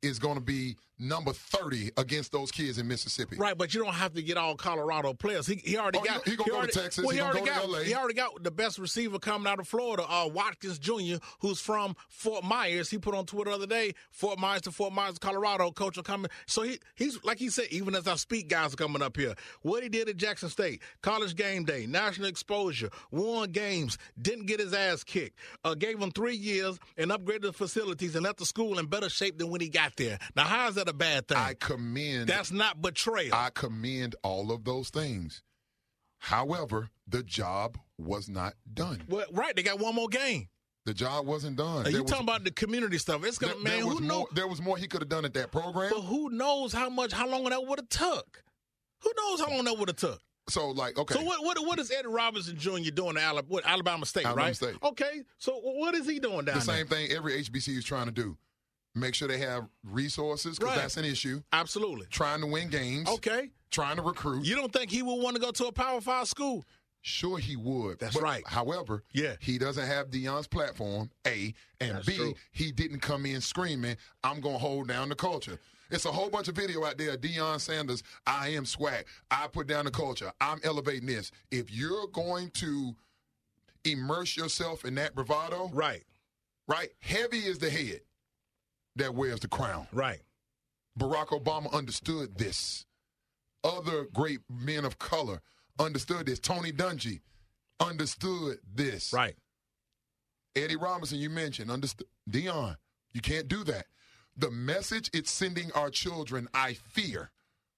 is going to be number thirty against those kids in Mississippi. Right, but you don't have to get all Colorado players. He, he already Oh, got. he- he gonna go to already, Texas. Well, He he, gonna already go to got. L A. He already got the best receiver coming out of Florida, uh, Watkins Junior, who's from Fort Myers. He put on Twitter the other day, Fort Myers to Fort Myers, Colorado. Coach will come. So he, he's like he said. Even as I speak, guys are coming up here. What he did at Jackson State, college game day, national exposure, won games, didn't get his ass kicked. Uh, gave him three years and upgraded the facilities and left the school in better shape than when he got there. Now, how is that a bad thing? I commend. That's not betrayal. I commend all of those things. However, the job was not done. Well, right, they got one more game. The job wasn't done. Are There you was- talking about the community stuff? It's gonna, there, man. there was Who more, knows? there was more he could have done at that program. But who knows how much, how long that would have took? Who knows how long that would have took? So, like, okay. So what? What? What is Eddie Robinson Junior doing at Alabama, what, Alabama State? Alabama right? State. Okay. So what is he doing down the there? same thing every H B C U is trying to do. Make sure they have resources, because Right. that's an issue. Absolutely. Trying to win games. Okay. Trying to recruit. You don't think he would want to go to a Power Five school? Sure he would. That's But, right. However, Yeah. he doesn't have Deion's platform, A, and That's B, true. he didn't come in screaming, I'm going to hold down the culture. It's a whole bunch of video out there of Deion Sanders, I am swag. I put down the culture. I'm elevating this. If you're going to immerse yourself in that bravado, Right. right, heavy is the head that wears the crown. Right. Barack Obama understood this. Other great men of color understood this. Tony Dungy understood this. Right. Eddie Robinson, you mentioned, understood. Deion, you can't do that. The message it's sending our children, I fear,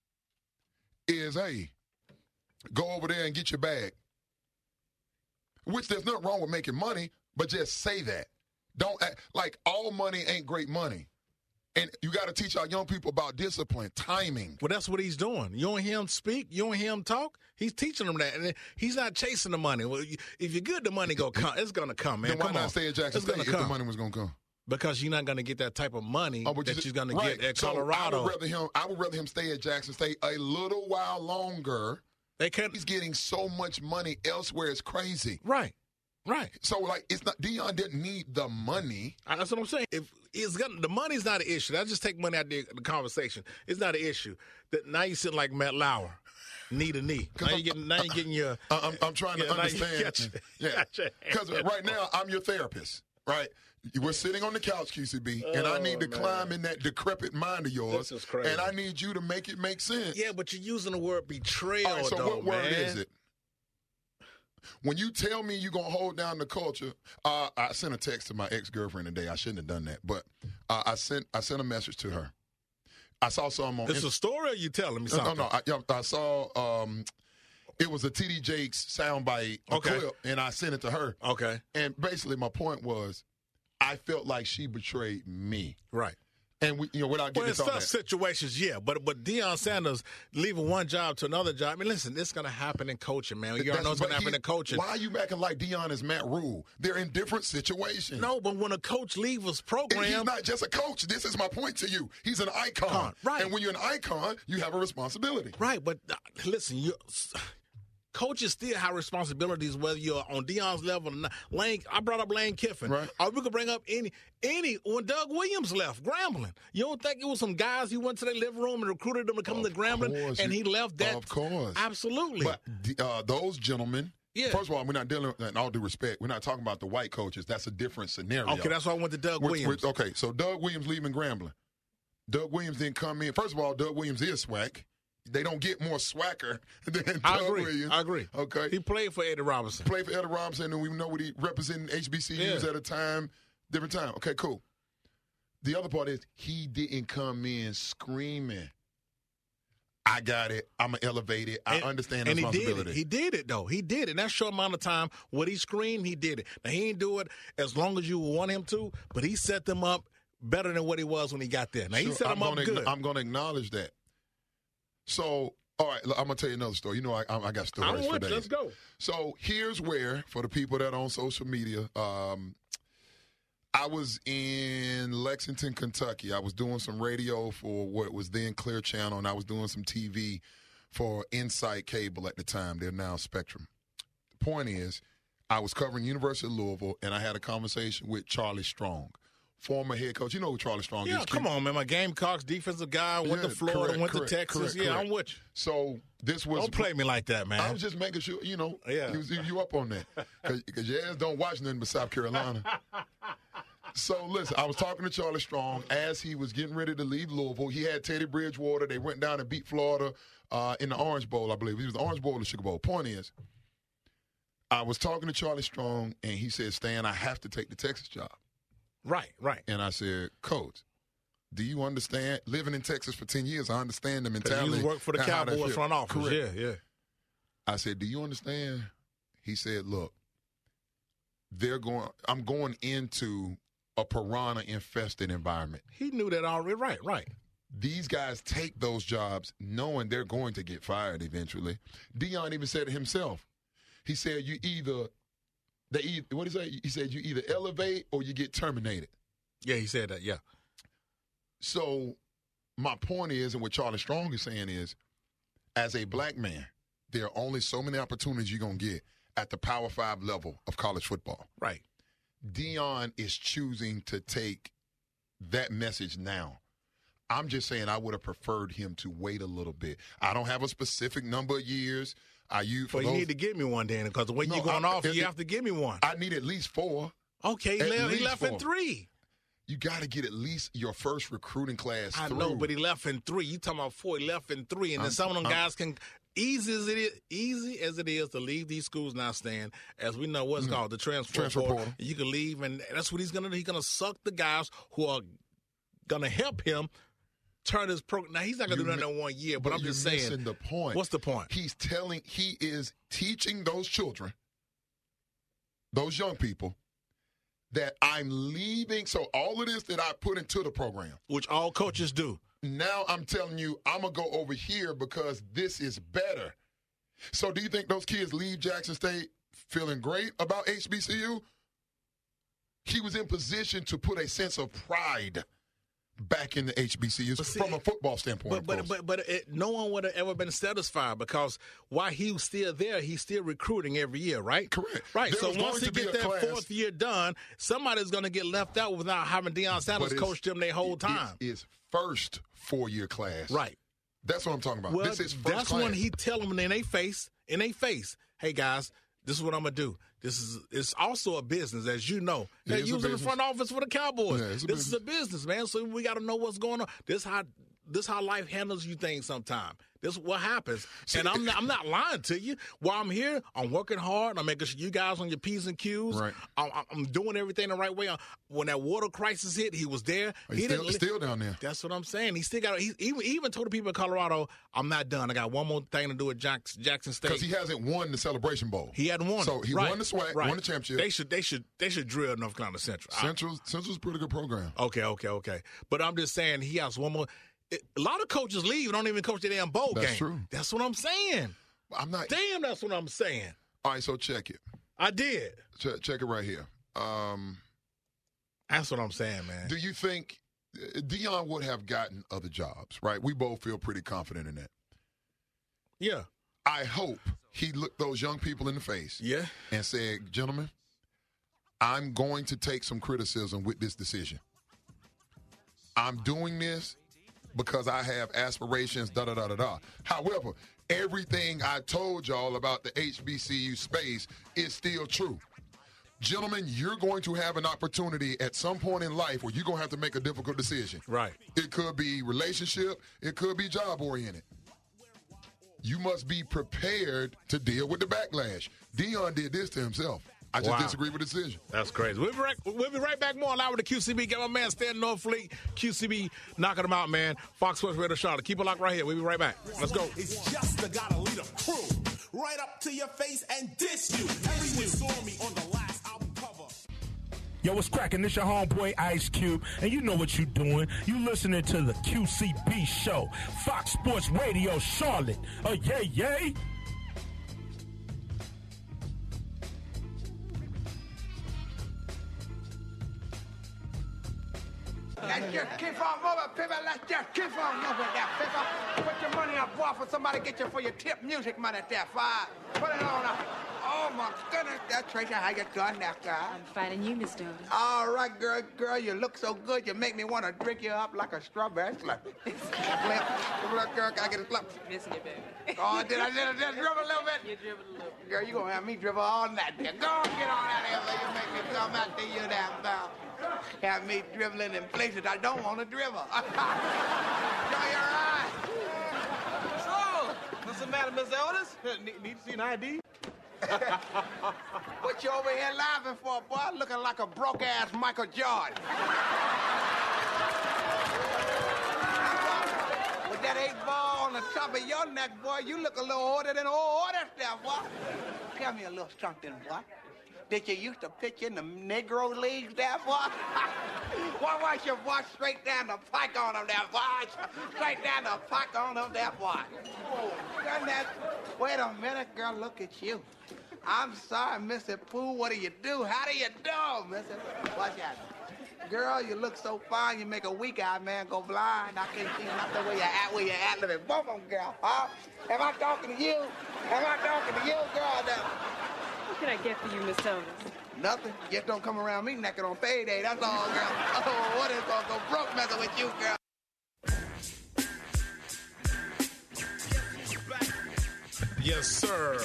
is, hey, go over there and get your bag. Which there's nothing wrong with making money, but just say that. Don't act like all money ain't great money. And you got to teach our young people about discipline, timing. Well, that's what he's doing. You don't hear him speak. You don't hear him talk. He's teaching them that, and he's not chasing the money. Well, you- if you're good, the money go come. It's gonna come, man. Then why come not on. stay at Jackson It's State gonna if the come. money was going to come? Because you're not going to get that type of money Oh, but that you- you're going to right. get at So Colorado. I would rather him. I would rather him stay at Jackson State a little while longer. They can't. He's getting so much money elsewhere. It's crazy. Right. Right. So like, it's not. Deion didn't need the money. Uh, That's what I'm saying. If it's gonna, the money's not an issue. That's just take money out of the, the conversation. It's not an issue. That now you sitting like Matt Lauer, knee to knee. Now you getting now you getting your. I- I'm, I'm trying to Yeah, now you understand. got your- yeah, got your because hand right now I'm your therapist. Right. We're sitting on the couch, Q C B, and I need to Oh, man. climb in that decrepit mind of yours. This is crazy. And I need you to make it make sense. Yeah, but you're using the word betrayal. All right, so though, what word man. is it? When you tell me you're going to hold down the culture, uh, I sent a text to my ex-girlfriend today. I shouldn't have done that. But uh, I sent I sent a message to her. I saw something on It's a story or you telling me No, something? no, I, yeah, I saw um, it was a T D Jakes soundbite, a Okay. clip, and I sent it to her. Okay. And basically my point was I felt like she betrayed me. Right. And we, you know, without Well, getting in into all some that. situations, yeah, but but Deion Sanders leaving one job to another job. I mean, listen, this is going to happen in coaching, man. You already That's- know it's going but to happen he- in coaching. Why are you acting like Deion is Matt Rule? They're in different situations. No, but when a coach leaves his And program, he's not just a coach. This is my point to you. He's an icon. Icon, right. And when you're an icon, you have a responsibility. right? But uh, listen, you. Coaches still have responsibilities, whether you're on Deion's level or not. Lane, I brought up Lane Kiffin. Right. Or we could bring up any, any when Doug Williams left Grambling. You don't think it was some guys he went to their living room and recruited them to come to Grambling, course, and you- he left that? Of course. Absolutely. But uh, those gentlemen, Yeah. first of all, we're not dealing with, in all due respect, we're not talking about the white coaches. That's a different scenario. Okay, that's why I went to Doug Which- Williams. which- okay, so Doug Williams leaving Grambling. Doug Williams didn't come in. First of all, Doug Williams is swag. They don't get more swagger than I Doug agree. Williams. I agree. Okay. He played for Eddie Robinson. Played for Eddie Robinson, and we know what he represented H B C Us Yeah. at a time, different time. Okay, cool. The other part is he didn't come in screaming, I got it. I'm going to elevate it. I And- understand the and he did responsibility. it. He did it though. He did it. In that short amount of time, what he screamed, he did it. Now he didn't do it as long as you want him to, but he set them up better than what he was when he got there. Now he Sure, set I'm them up gonna, good. I'm going to acknowledge that. So, all right, look, I'm going to tell you another story. You know, I, I I got stories I'm for with you. days. Let's go. So here's where, for the people that are on social media, um, I was in Lexington, Kentucky. I was doing some radio for what was then Clear Channel, and I was doing some T V for Insight Cable at the time. They're now Spectrum. The point is, I was covering University of Louisville, and I had a conversation with Charlie Strong, former head coach. You know who Charlie Strong Yeah, is. come on, man. My Gamecocks defensive guy went Yeah, to Florida, correct, went correct, to Texas. correct, yeah, correct. I'm with you. So this was. Don't play me like that, man. I was just making sure, you know, Yeah. you, you up on that. Because your ass don't watch nothing but South Carolina. So, listen, I was talking to Charlie Strong as he was getting ready to leave Louisville. He had Teddy Bridgewater. They went down and beat Florida uh, in the Orange Bowl, I believe. It was the Orange Bowl or the Sugar Bowl. Point is, I was talking to Charlie Strong, and he said, Stan, I have to take the Texas job. Right, right. And I said, Coach, do you understand? Living in Texas for ten years, I understand the mentality. You work for the and how that Cowboys feel. front office. Correct. Yeah, yeah. I said, do you understand? He said, look, they're going. I'm going into a piranha-infested environment. He knew that already. Right, right. These guys take those jobs knowing they're going to get fired eventually. Deion even said it himself. He said, you either, they either, what did he say? He said, you either elevate or you get terminated. Yeah, he said that, yeah. So my point is, and what Charlie Strong is saying is, as a black man, there are only so many opportunities you're going to get at the Power Five level of college football. Right. Deion is choosing to take that message now. I'm just saying I would have preferred him to wait a little bit. I don't have a specific number of years. I use for Well, you those, need to give me one then, because the way No, you're going I- off, it- you have to give me one. I need at least four. Okay, he At left, he least left in four. three. You got to get at least your first recruiting class I through. know, but he left in three. You talking about four? He left in three, and then I'm- some of them I'm- guys can. Easy as it is, easy as it is to leave these schools now, Stan, as we know what's Mhm. called the transfer, Transfer portal. portal. You can leave, and that's what he's gonna do. He's gonna suck the guys who are gonna help him turn his program. Now he's not gonna You do that mi- in one year, but, I'm you're just saying. missing the point. What's the point? He's telling, he is teaching those children, those young people, that I'm leaving. So all of this that I put into the program, which all coaches do. Now I'm telling you, I'm gonna go over here because this is better. So do you think those kids leave Jackson State feeling great about H B C U? He was in position to put a sense of pride back in the H B C Us see, from a football standpoint. But of but course. but, but it, no one would have ever been satisfied, because while he was still there, he's still recruiting every year, right? Correct. Right. There so was once going he to be get a that class- fourth year done, somebody's going to get left out without having Deion Sanders But it's- coach them their whole it- time. It's first four-year class. Right. That's what I'm talking about. Well, this is first that's class. when he tell them in their face, in their face, hey guys, this is what I'm gonna do. This is it's also a business, as you know. It Hey, is you a was in the business. front office for the Cowboys. Yeah, it's a this is a business, man. So we got to know what's going on. This how this how life handles you things sometimes. This is what happens. And I'm not, I'm not lying to you. While I'm here, I'm working hard. I'm making sure you guys on your P's and Q's. Right. I'm, I'm doing everything the right way. When that water crisis hit, he was there. He's he still, didn't, still down there. That's what I'm saying. He still got. He even, even told the people in Colorado, "I'm not done. I got one more thing to do at Jackson, Jackson State." Because he hasn't won the Celebration Bowl. He hadn't won. So it. he Right. won the SWAC, Right. won the championship. They should. They should. They should drill North Carolina Central. I- Central, Central's a pretty good program. Okay. Okay. Okay. But I'm just saying he has one more. It, a lot of coaches leave and don't even coach the damn bowl That's game. true. That's what I'm saying. I'm not. Damn. That's what I'm saying. All right, so check it. I did. Check, check it right here. Um, That's what I'm saying, man. do you think uh, Deion would have gotten other jobs, right? We both feel pretty confident in that. Yeah. I hope he looked those young people in the face Yeah. and said, gentlemen, I'm going to take some criticism with this decision. I'm doing this because I have aspirations, da da da da da. However, everything I told y'all about the H B C U space is still true. Gentlemen, you're going to have an opportunity at some point in life where you're going to have to make a difficult decision. Right. It could be relationship. It could be job oriented. You must be prepared to deal with the backlash. Deion did this to himself. I just Wow. disagree with the decision. That's crazy. We'll be right, we'll be right back more live with the Q C B. Got my man Stan Norfleet. Q C B knocking them out, man. Fox Sports Radio Charlotte. Keep it locked right here. We'll be right back. Let's go. It's just a gotta lead a crew right up to your face and diss you. Everyone saw me on the last album cover. Yo, what's cracking? This your homeboy Ice Cube, and you know what you doing. You listening to the Q C B show, Fox Sports Radio Charlotte. Oh, yay, yay. Let's just keep on moving, people. Let's just keep on moving there, people. Put your money up, boy, for somebody get you for your tip music money there, five. Put it on up. Oh, my goodness there, Tracy. How you doing now, girl? I'm finding you, Mister Otis. All right, girl, girl, you look so good. You make me want to drink you up like a strawberry slurpee. Look, girl, can I get a slurp? Missing you, baby. Oh, did I, did I, did I dribble a little bit? You dribbled a little bit. Girl, you gonna have me dribble all night, there. Go on, get on out here, so you make me come out to you down there. Have me dribbling in places I don't want to dribble. Girl, you're right. So, what's the matter, Mister Otis? Need, need to see an I D? What you over here laughing for, boy? Looking like a broke-ass Michael Jordan. With that eight ball on the top of your neck, boy, you look a little older than old Otis there, boy. Tell me a little something, boy. Did you used to pitch in the Negro leagues there, boy? Why was your boy straight down the pike on them there, boy? Straight down the pike on them there, boy. Oh, that. Wait a minute, girl, look at you. I'm sorry, Mister Pooh, what do you do? How do you do, Mister Watch out. Girl, you look so fine, you make a weak-eyed man go blind. I can't see nothing where you at, where you at. Look at both of them, girl, huh? Am I talking to you? Am I talking to you, girl? Now? What can I get for you, Miss Otis? Nothing. Just don't come around me naked on payday. That's all, girl. Oh, what is gonna go broke messing with you, girl? Yes, sir.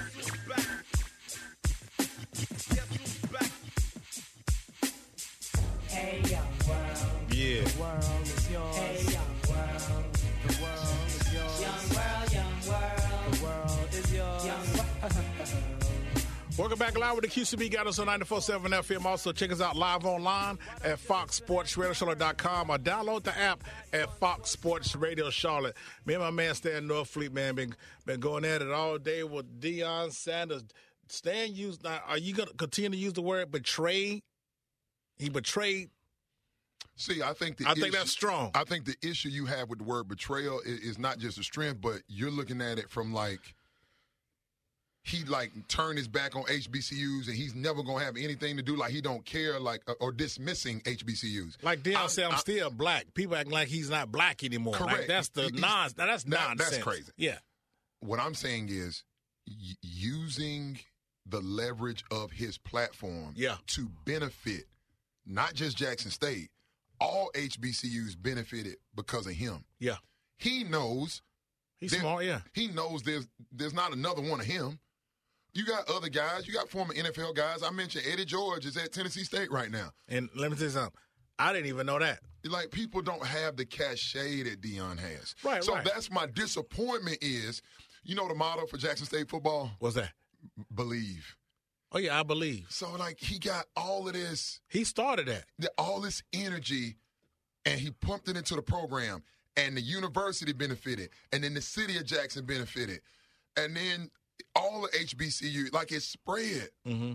Hey, young world. Yeah. The world is yours. Hey, young world. The world is yours. Young world, young world. The world is yours. Young world. Welcome back live with the Q C B. Got us on ninety-four point seven F M. Also, check us out live online at fox sports radio charlotte dot com or download the app at Fox Sports Radio Charlotte. Me and my man Stan Northfleet, man, been been going at it all day with Deion Sanders. Stan used, now, are you going to continue to use the word betray? He betrayed. See, I think the I think issue, that's strong. I think the issue you have with the word betrayal is, is not just a strength, but you're looking at it from like, he like turned his back on H B C Us and he's never gonna have anything to do, like he don't care, like or dismissing H B C Us. Like Deion said, I'm, I'm still black. People act like he's not black anymore. Correct. Like that's the non. That's that, nonsense. That's crazy. Yeah. What I'm saying is y- using the leverage of his platform yeah. to benefit not just Jackson State, all H B C Us benefited because of him. Yeah. He knows. He's smart. Yeah. He knows there's there's not another one of him. You got other guys. You got former N F L guys. I mentioned Eddie George is at Tennessee State right now. And let me tell you something. I didn't even know that. Like, people don't have the cachet that Deion has. Right, So right. that's my disappointment is, you know the motto for Jackson State football? What's that? Believe. Oh, yeah, I believe. So, like, he got all of this. He started that. The, all this energy, and he pumped it into the program. And the university benefited. And then the city of Jackson benefited. And then all the H B C U, like it spread. Mm-hmm.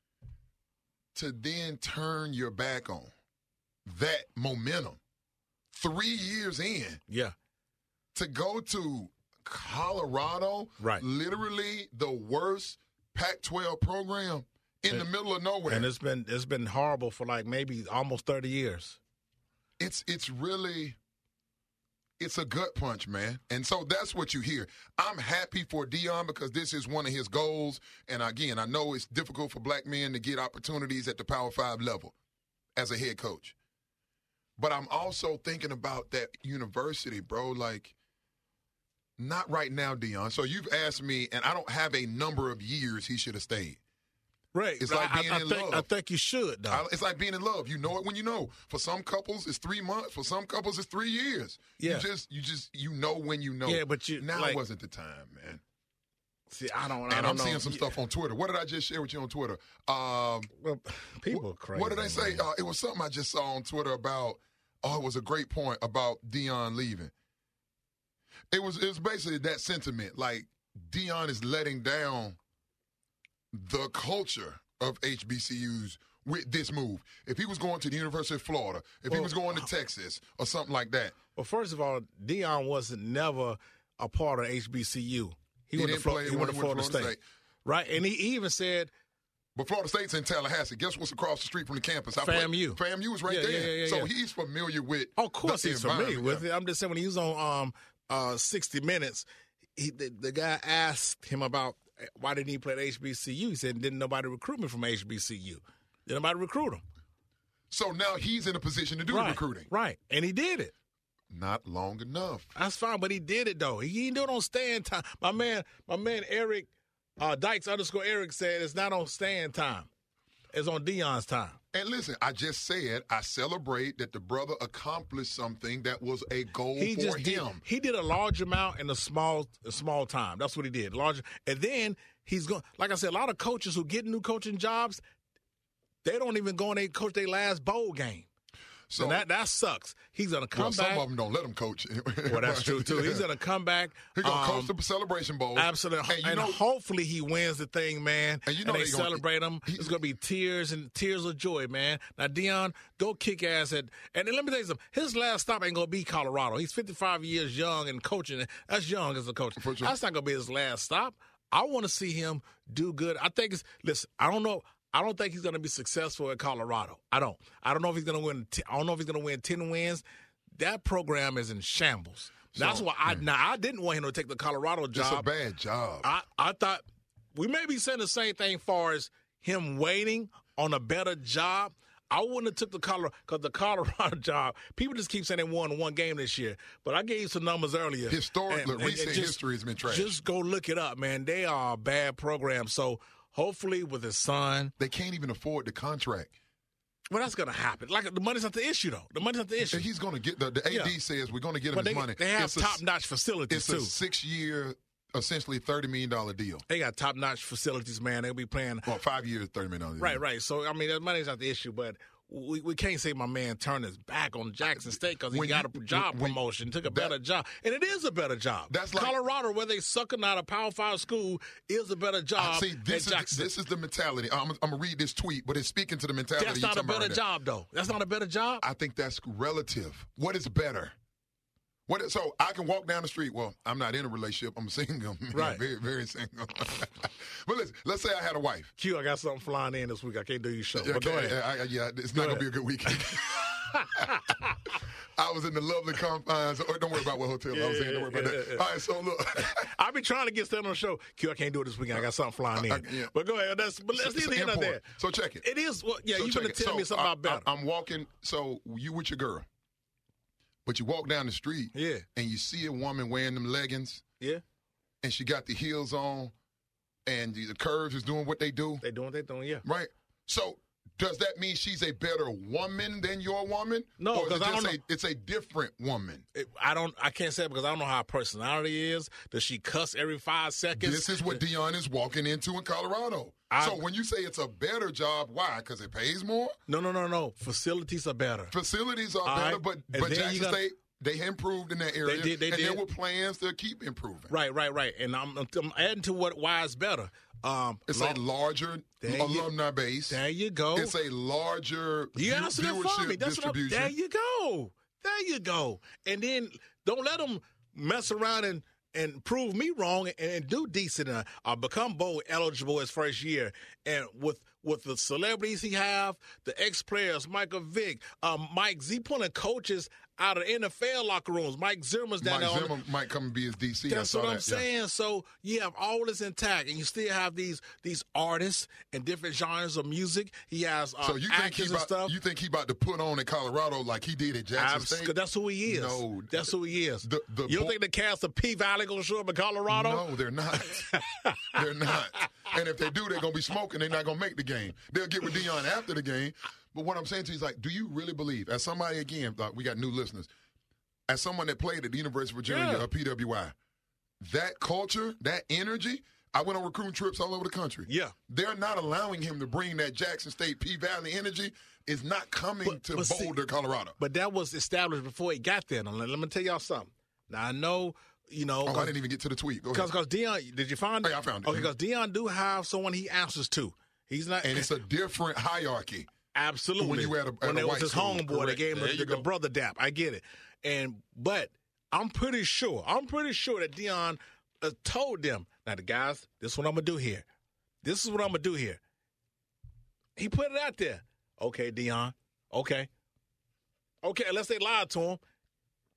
To then turn your back on that momentum three years in. Yeah. To go to Colorado, right? Literally the worst Pac twelve program in and, the middle of nowhere. And it's been it's been horrible for like maybe almost thirty years. It's it's really it's a gut punch, man. And so that's what you hear. I'm happy for Deion because this is one of his goals. And again, I know it's difficult for black men to get opportunities at the Power Five level as a head coach. But I'm also thinking about that university, bro. Like, not right now, Deion. So you've asked me, and I don't have a number of years he should have stayed. Right. It's like I, being I, in think, love. I think you should, though. I, it's like being in love. You know it when you know. For some couples, it's three months. For some couples, it's three years. Yeah. You just, you just, you know when you know. Yeah, but you now like, wasn't the time, man. See, I don't. And I don't I'm know. seeing some stuff on Twitter. What did I just share with you on Twitter? Um, well, people are crazy. What did they say? Uh, it was something I just saw on Twitter about. Oh, it was a great point about Deion leaving. It was. It was basically that sentiment. Like, Deion is letting down the culture of H B C Us with this move. If he was going to the University of Florida, if well, he was going to Texas or something like that. Well, first of all, Deion wasn't never a part of H B C U. He, He went to didn't Flo- play he when went to he Florida, went to Florida State. State. Right? And he even said, But Florida State's in Tallahassee. Guess what's across the street from the campus? I FAMU. Played, FAMU is right Yeah, there. yeah, yeah, yeah, so yeah. he's familiar with oh, of course the he's familiar environment. with it. I'm just saying when he was on um, uh, sixty minutes, he, the, the guy asked him about why didn't he play at H B C U? He said, didn't nobody recruit me from H B C U. Didn't nobody recruit him. So now he's in a position to do right, the recruiting. Right, and he did it. Not long enough. That's fine, but he did it, though. He didn't do it on stand time. My man, my man Eric uh, Dykes underscore Eric said it's not on stand time. It's on Deion's time. And listen, I just said I celebrate that the brother accomplished something that was a goal he for just him. Did, he did a large amount in a small a small time. That's what he did. Large, and then he's going. Like I said, a lot of coaches who get new coaching jobs, they don't even go and they coach their last bowl game. So and that that sucks. He's gonna come well, back. Some of them don't let him coach. Well, that's true too. He's gonna come back. He's gonna um, coach the Celebration Bowl. Absolutely, and, and know, hopefully he wins the thing, man. And you know and they, they celebrate gonna, him. It's gonna be tears and tears of joy, man. Now Deion, go kick ass at. And then let me tell you something. His last stop ain't gonna be Colorado. He's fifty-five years young and coaching. That's young as a coach. Sure. That's not gonna be his last stop. I want to see him do good. I think it's. Listen, I don't know. I don't think he's going to be successful at Colorado. I don't. I don't know if he's going to win. I don't know if he's going to win ten wins. That program is in shambles. That's so, why I now I didn't want him to take the Colorado job. It's a bad job. I, I thought we may be saying the same thing far as him waiting on a better job. I wouldn't have took the Colorado because the Colorado job. People just keep saying they won one game this year, but I gave you some numbers earlier. Historically, recent just, history has been trash. Just go look it up, man. They are a bad program. So. Hopefully, with his son, they can't even afford the contract. Well, that's going to happen. Like the money's not the issue, though. The money's not the issue. And he's going to get the, the A D yeah. says we're going to get him but his they, money. They have it's top-notch facilities it's too. It's a six-year, essentially thirty million dollar deal. They got top-notch facilities, man. They'll be playing. Well, five years, thirty million dollars. Right, right. So I mean, the money's not the issue, but. We we can't say my man turned his back on Jackson State because he when got you, a job when, promotion, took a that, better job. And it is a better job. That's like, Colorado, where they sucking out a Power Five school, is a better job see, this than is, Jackson. This is the mentality. I'm, I'm going to read this tweet, but it's speaking to the mentality. That's not a better job, though. That's not a better job? I think that's relative. What is better? What is, so I can walk down the street. Well, I'm not in a relationship. I'm single. Right. very, very single. But listen, let's say I had a wife. Q, I got something flying in this week. I can't do your show. Yeah, but go okay, ahead. I, I, yeah it's go not going to be a good weekend. I was in the lovely confines. Or don't worry about what hotel yeah, I was in. Don't worry about yeah, that. Yeah. All right, so look. I've been trying to get stuff on the show. Q, I can't do it this weekend. I got something flying in. I, yeah. But go ahead. That's, but let's leave it in there. So check it. It is. Well, yeah, so you're going to tell so me something I, about better. I, I'm walking. So you with your girl. But you walk down the street, yeah, and you see a woman wearing them leggings, yeah, and she got the heels on, and the, the curves is doing what they do. They doing what they doing, yeah. Right. So does that mean she's a better woman than your woman? No, because I don't know. A, it's a different woman. It, I don't. I can't say it because I don't know how her personality is. Does she cuss every five seconds? This is what Deion is walking into in Colorado. I, so when you say it's a better job, why? Because it pays more? No, no, no, no. Facilities are better. Facilities are All better, right. but, but Jackson gotta, State, they improved in that area. They did, they and did. there were plans to keep improving. Right, right, right. And I'm, I'm adding to what why it's better. Um, it's long, a larger alumni you, base. There you go. It's a larger you view, viewership That's distribution. There you go. There you go. And then don't let them mess around and and prove me wrong and, and do decent or uh, become bowl eligible his first year. And with with the celebrities he have, the ex-players, Michael Vick, um, Mike Z, pulling coaches out of N F L locker rooms. Mike Zimmer's down Mike there. Zimmer the, might come and be his D C. That's I what saw I'm that, saying. Yeah. So you have all this intact, and you still have these these artists and different genres of music. He has uh, so you think actors he and about, stuff. You think he about to put on in Colorado like he did at Jackson I've, State? That's who he is. No, that's who he is. The, the you don't bo- think the cast of P Valley gonna show up in Colorado? No, they're not. They're not. And if they do, they're gonna be smoking. They're not gonna make the game. They'll get with Deion after the game. But what I'm saying to you is like, do you really believe, as somebody again, like we got new listeners, as someone that played at the University of Virginia, yeah. or P W I, that culture, that energy, I went on recruiting trips all over the country. Yeah. They're not allowing him to bring that Jackson State P Valley energy. Is not coming but, to but Boulder, see, Colorado. But that was established before he got there. Now, let, let me tell y'all something. Now, I know, you know. Oh, I didn't even get to the tweet. Go ahead. Because Deion, did you find it? Oh, yeah, I found it. Okay, because Deion do have someone he answers to. He's not. And it's a different hierarchy. Absolutely. When you at a, at when a it white was his school. homeboy, they gave him the, the brother dap. I get it. And but I'm pretty sure, I'm pretty sure that Deion uh, told them, now the guys, this is what I'm gonna do here. This is what I'm gonna do here. He put it out there. Okay, Deion. Okay. Okay, unless they lied to him.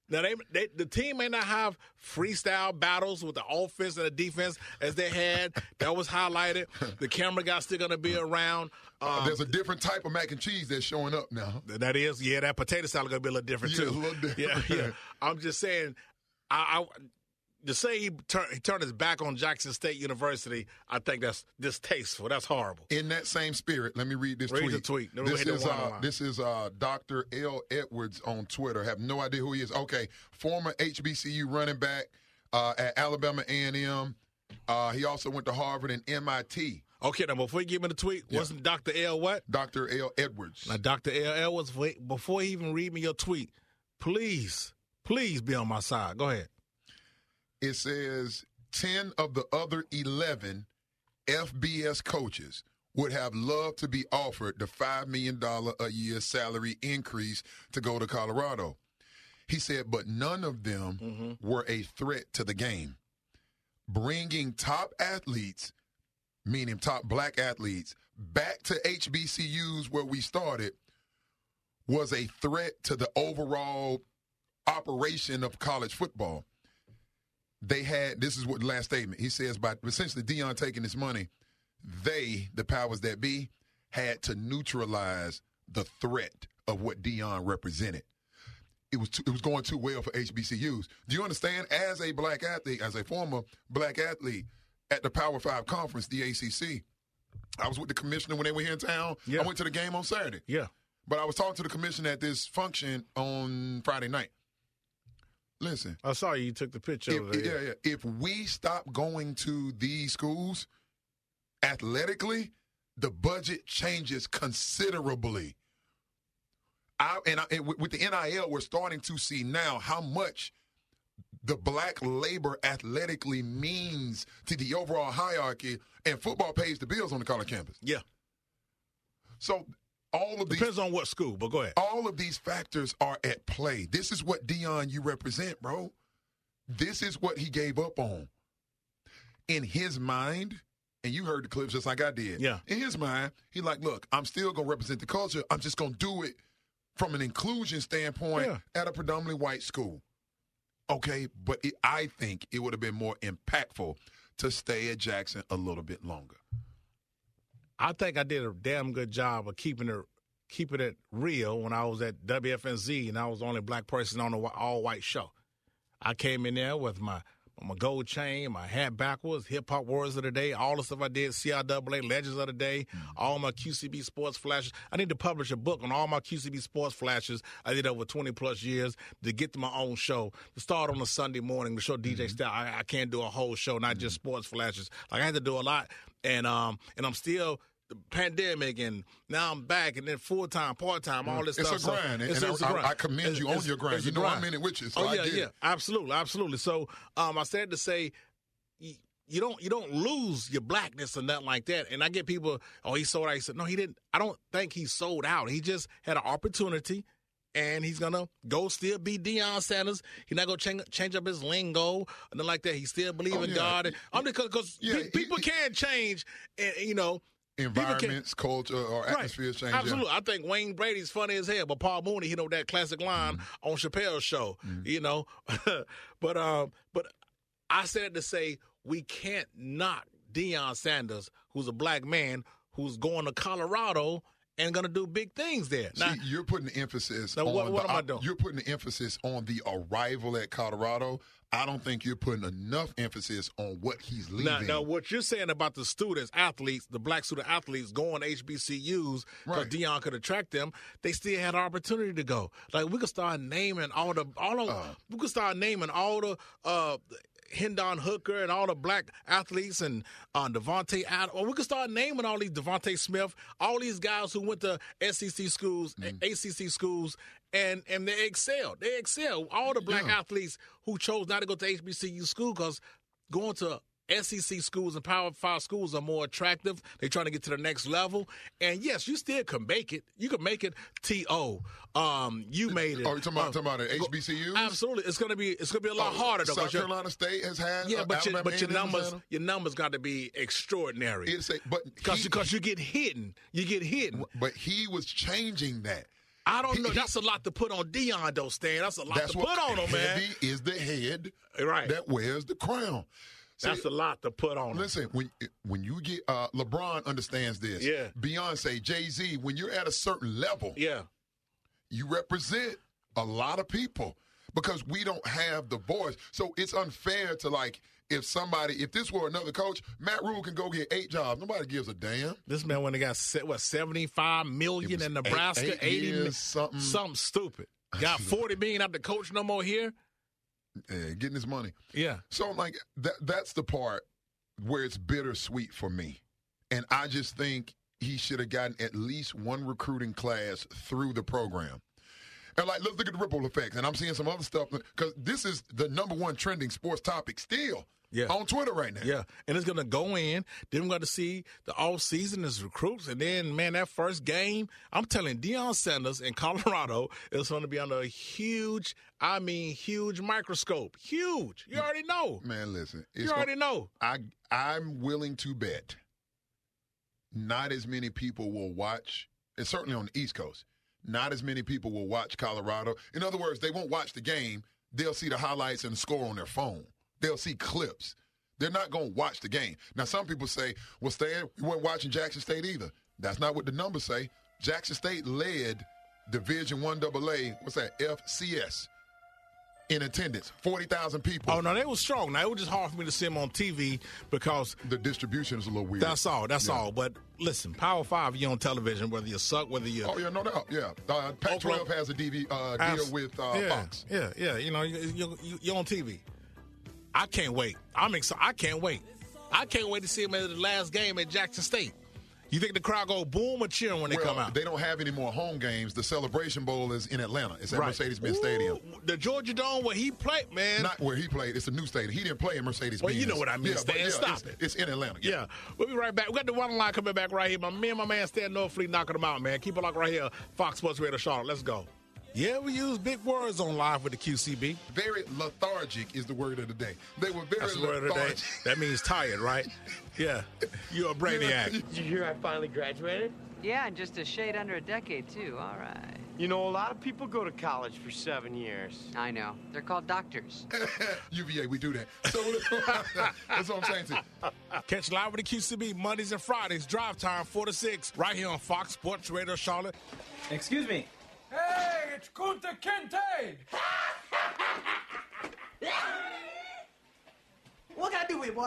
Now, they, they, the team may not have freestyle battles with the offense and the defense as they had. That was highlighted. The camera guy's still going to be around. Um, uh, there's a different type of mac and cheese that's showing up now. That is, yeah, that potato salad going to be a little different, Yeah, too. a little different. Yeah, yeah. I'm just saying, I, I to say he, turn, he turned his back on Jackson State University, I think that's distasteful. That's horrible. In that same spirit, let me read this Read tweet. the tweet. Then This we'll hit is, the uh, one-on-one. this is uh, Doctor L. Edwards on Twitter. Have no idea who he is. Okay, former H B C U running back uh, at Alabama A and M. Uh, he also went to Harvard and M I T. Okay, now before you give me the tweet, Yeah. wasn't Doctor L what? Doctor L. Edwards. Now, Doctor L Edwards, wait, before you even read me your tweet, please, please be on my side. Go ahead. It says ten of the other eleven F B S coaches would have loved to be offered the five million dollars a year salary increase to go to Colorado. He said, but none of them Mm-hmm. were a threat to the game. Bringing top athletes, meaning top black athletes, back to H B C Us where we started was a threat to the overall operation of college football. They had, this is what the last statement, he says, by essentially Deion taking this money, they, the powers that be, had to neutralize the threat of what Deion represented. It was too, it was going too well for H B C Us. Do you understand? As a black athlete, as a former black athlete at the Power Five Conference, the A C C, I was with the commissioner when they were here in town. Yeah. I went to the game on Saturday. Yeah. But I was talking to the commissioner at this function on Friday night. Listen. I saw you. You took the picture If, of it. yeah, yeah. If we stop going to these schools athletically, the budget changes considerably. I, and, I, and with the N I L, we're starting to see now how much the black labor athletically means to the overall hierarchy, and football pays the bills on the college campus. Yeah. So all of these Depends on what school, but go ahead. all of these factors are at play. This is what Deion you represent, bro. This is what he gave up on. In his mind, and you heard the clips just like I did. Yeah. In his mind, he like, look, I'm still going to represent the culture. I'm just going to do it from an inclusion standpoint Yeah. at a predominantly white school. Okay, but it, I think it would have been more impactful to stay at Jackson a little bit longer. I think I did a damn good job of keeping it keeping it real when I was at W F N Z and I was the only black person on the all-white show. I came in there with my my gold chain, my hat backwards, hip-hop words of the day, all the stuff I did, C R A A, Legends of the Day, all my Q C B sports flashes. I need to publish a book on all my Q C B sports flashes I did over twenty-plus years to get to my own show, to start on a Sunday morning, to show D J style. I, I can't do a whole show, not just sports flashes. Like, I had to do a lot, and um, and I'm still – the pandemic, and now I'm back, and then full time, part time, all this It's stuff. a grind, So and it's, I- it's a I- grind. I commend It's- you on it's- your grind. it's You a know I'm in it with you, so oh I yeah, get yeah, it. absolutely, absolutely. So um, I said to say, you, you don't you don't lose your blackness or nothing like that. And I get people, oh, he sold out. He said, no, he didn't. I don't think he sold out. He just had an opportunity. And he's gonna go still be Deion Sanders. He's not gonna change, change up his lingo, nothing like that. He still believe Oh, in yeah. God. And I'm because because Yeah, he- people can change, and you know. People can- Environments, culture, or atmospheres change. yeah. Absolutely. I think Wayne Brady's funny as hell, but Paul Mooney, he know that classic line Mm-hmm. on Chappelle's show, you know. but um, but I said it to say we can't knock Deion Sanders, who's a black man who's going to Colorado and going to do big things there. See, you're putting the emphasis Now, on what- what the, am I doing? You're putting the emphasis on the arrival at Colorado. I don't think you're putting enough emphasis on what he's leaving. Now, now, what you're saying about the students, athletes, the black student athletes going to H B C Us because Right. Deion could attract them, they still had an opportunity to go. Like, we could start naming all the, all of, Uh. we could start naming all the, uh, Hendon Hooker and all the black athletes and uh, Devontae Adams. Or we could start naming all these Devontae Smith, all these guys who went to S E C schools, Mm. A C C schools, and and they excelled. They excelled. All the black Yeah. athletes who chose not to go to H B C U school because going to S E C schools and Power Five schools are more attractive. They're trying to get to the next level. And yes, you still can make it. You can make it. T O Um, you made it. Oh, you talking about, Um, talking about at H B C Us? Absolutely, it's gonna be it's gonna be a lot Oh, harder. Though, South 'cause your- Carolina State has had. yeah, uh, but your, Alabama but your A and M numbers has had 'em. your numbers got to be extraordinary. It's a, but Because he- because you get hidden, you get hidden. But he was changing that. I don't know. That's a lot to put on Deion, though, Stan. That's a lot That's to what put on him, man. Heavy is the head right. that wears the crown. See, That's a lot to put on him. Listen, when when you get uh, LeBron understands this. Yeah. Beyonce, Jay-Z, when you're at a certain level, yeah, you represent a lot of people because we don't have the voice. So it's unfair to like if somebody, if this were another coach, Matt Rule can go get eight jobs. Nobody gives a damn. This man went and got what seventy-five million in Nebraska, eight, eight eighty years, something, something stupid. Got forty million out the coach no more here. Yeah, getting his money. Yeah. So like that that's the part where it's bittersweet for me. And I just think he should have gotten at least one recruiting class through the program. And like, let's look at the ripple effects. And I'm seeing some other stuff because this is the number one trending sports topic still. Yeah. On Twitter right now. Yeah. And it's going to go in. Then we're going to see the all-season as recruits. And then, man, that first game, I'm telling Deion Sanders in Colorado is going to be under a huge, I mean, huge microscope. Huge. You already know. Man, listen. You already gonna, know. I, I'm willing to bet not as many people will watch, and certainly on the East Coast, not as many people will watch Colorado. In other words, they won't watch the game. They'll see the highlights and the score on their phone. They'll see clips. They're not going to watch the game. Now, some people say, well, Stan, we weren't watching Jackson State either. That's not what the numbers say. Jackson State led Division One double A, what's that, F C S, in attendance, forty thousand people. Oh, no, they was strong. Now, it was just hard for me to see them on T V because the distribution is a little weird. That's all. That's yeah. all. But listen, Power Five, you're on television, whether you suck, whether you. Oh, yeah, no doubt. Yeah. Uh, Pac twelve has a D V, uh, deal Abs- with uh, yeah, Fox. Yeah, yeah. You know, you, you, you're on T V. I can't wait. I'm excited. I can't wait. I can't wait to see him at the last game at Jackson State. You think the crowd go boom or cheering when they well, come out? They don't have any more home games. The Celebration Bowl is in Atlanta. It's at Right. Mercedes-Benz Stadium. The Georgia Dome where he played, man. Not where he played. It's a new stadium. He didn't play in Mercedes-Benz. Well, you know what I mean, Yeah, Stan. but yeah, Stop it's, it. It's in Atlanta. Yeah. Yeah. We'll be right back. We got the one line coming back right here. My me and my man Stan Norfleet knocking them out, man. Keep it locked right here. Fox Sports Radio Charlotte. Let's go. Yeah, we use big words on live with the Q C B. Very lethargic is the word of the day. They were very That's the word of the day. lethargic. That means tired, right? Yeah. You're a brainiac. Did you hear I finally graduated? Yeah, and just a shade under a decade, too. All right. You know, a lot of people go to college for seven years. I know. They're called doctors. U V A, we do that. So that's what I'm saying to you. Catch live with the Q C B Mondays and Fridays, drive time four to six, right here on Fox Sports Radio Charlotte. Excuse me. Hey, it's Kunta Kinte! What can I do with you, boy?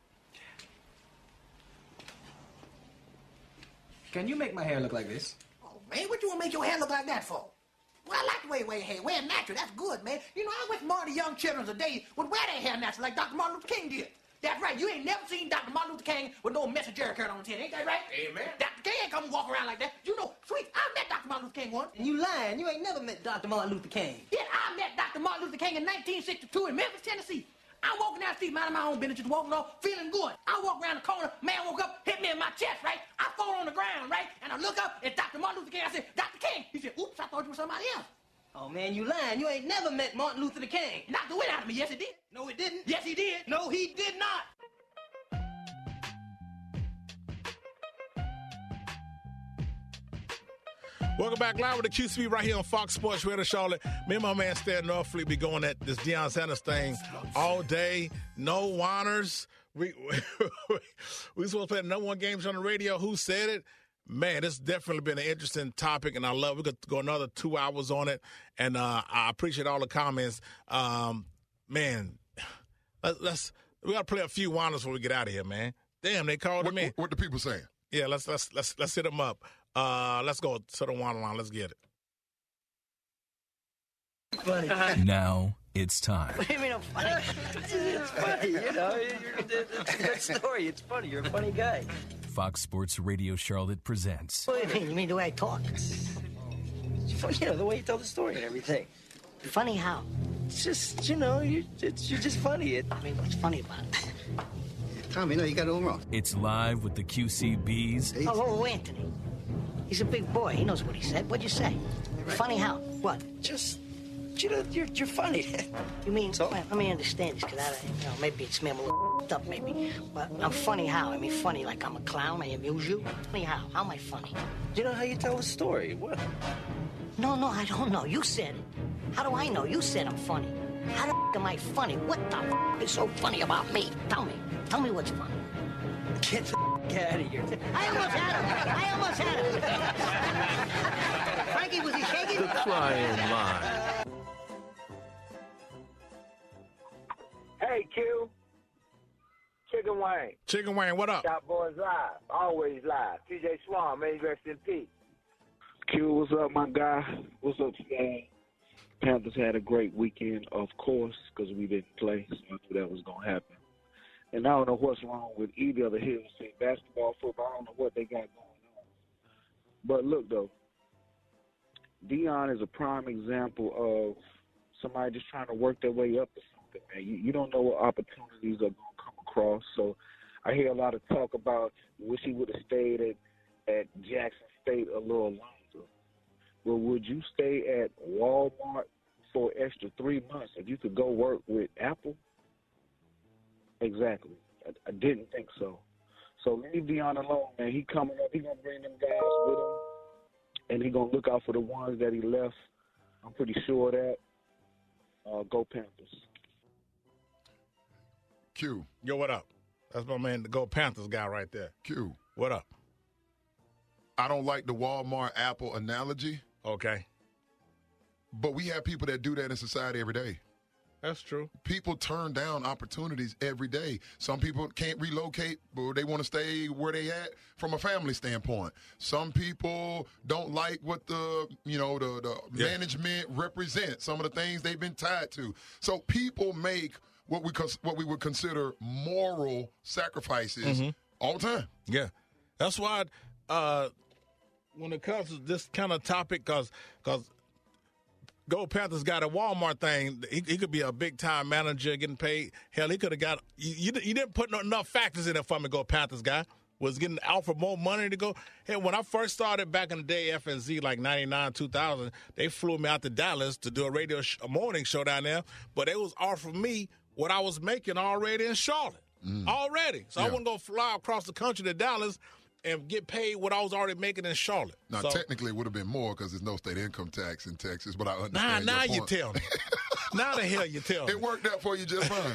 Can you make my hair look like this? Oh, man, what you want to make your hair look like that for? Well, I like the way you wear your hair. Wear it natural. That's good, man. You know, I wish more of the young children today would wear their hair natural like Doctor Martin Luther King did. That's right. You ain't never seen Doctor Martin Luther King with no mess of Jerry curl on his head. Ain't that right? Amen. Doctor King ain't come and walk around like that. You know, sweet, I met Doctor Martin Luther King once. And you lying. You ain't never met Doctor Martin Luther King. Yeah, I met Doctor Martin Luther King in nineteen sixty-two in Memphis, Tennessee. I'm walking down the street, minding my own business, just walking off, feeling good. I walk around the corner, man woke up, hit me in my chest, right? I fall on the ground, right? And I look up, it's Doctor Martin Luther King. I said, Doctor King. He said, oops, I thought you were somebody else. Oh, man, you lying. You ain't never met Martin Luther King. Knocked the wind out of me. Yes, it did. No, it didn't. Yes, he did. No, he did not. Welcome back live with the Q C B right here on Fox Sports Radio Charlotte. Me and my man Stan Norfleet be going at this Deion Sanders thing all day. No whiners. We we supposed to play the number one games on the radio. Who said it? Man, this has definitely been an interesting topic, and I love it. We could go another two hours on it, and uh, I appreciate all the comments. Um, man, let's, let's we got to play a few whiners before we get out of here, man. Damn, they called What, him in. what, what the people saying? Yeah, let's let's let's let's hit them up. Uh, let's go to the one line. Let's get it. Funny. Now it's time. What do you mean I'm funny? It's, it's funny, you know. You're, it's a good story. It's funny. You're a funny guy. Fox Sports Radio Charlotte presents. What do you mean? You mean the way I talk? It's funny, you know, the way you tell the story and everything. Funny how? It's just, you know, you're, it's, you're just funny. It, I mean, what's funny about it? Tommy, no, you got it all wrong. It's live with the Q C B's. Oh, oh, Anthony. He's a big boy. He knows what he said. What'd you say? Funny how? What? Just, you know, you're, you're funny. You mean, so? Well, let me understand this, because I, you know, maybe it's me, I'm a little up, maybe. But I'm funny how? I mean, funny like I'm a clown, I amuse you? Funny how? How am I funny? You know how you tell a story. What? No, no, I don't know. You said it. How do I know? You said I'm funny. How the f- am I funny? What the f- is so funny about me? Tell me. Tell me what's funny. Get the f- out of here. I almost had him. I almost had him. Frankie, was he shaking? The Crying Line. Hey, Q. Chicken Wayne. Chicken Wayne, what up? Top Boys Live. Always live. T J Swan, may he rest in peace. Q, what's up, my guy? What's up, Stan? Panthers had a great weekend, of course, because we didn't play, so I knew that was going to happen. And I don't know what's wrong with either of the Hills team, basketball, football. I don't know what they got going on. But look, though, Deion is a prime example of somebody just trying to work their way up to something, man. You, you don't know what opportunities are going to come across. So I hear a lot of talk about wish he would have stayed at, at Jackson State a little longer. Well, would you stay at Walmart for an extra three months if you could go work with Apple? Exactly. I, I didn't think so. So leave Deion alone, man. He coming up. He going to bring them guys with him, and he going to look out for the ones that he left. I'm pretty sure of that. Uh, go Panthers. Q. Yo, what up? That's my man, the Go Panthers guy right there. Q. What up? I don't like the Walmart Apple analogy. Okay. But we have people that do that in society every day. That's true. People turn down opportunities every day. Some people can't relocate, but they want to stay where they at from a family standpoint. Some people don't like what the, you know, the, the Yeah. management represents, some of the things they've been tied to. So people make what we cons- what we would consider moral sacrifices Mhm. all the time. Yeah. That's why uh, when it comes to this kind of topic, because because Go Panthers got a Walmart thing, he, he could be a big-time manager getting paid. Hell, he could have got you, – you, you didn't put no, enough factors in there for me, Go Panthers guy. Was getting offered more money to go. Hey, when I first started back in the day, F N Z, like ninety-nine, two thousand, they flew me out to Dallas to do a radio sh- a morning show down there, but they was offering me what I was making already in Charlotte. Mm. Already. So I wasn't going to fly across the country to Dallas and get paid what I was already making in Charlotte. Now, so, technically, it would have been more because there's no state income tax in Texas, but I Nah, understand now your you point. tell me. Now the hell you tell me. It worked out for you just fine.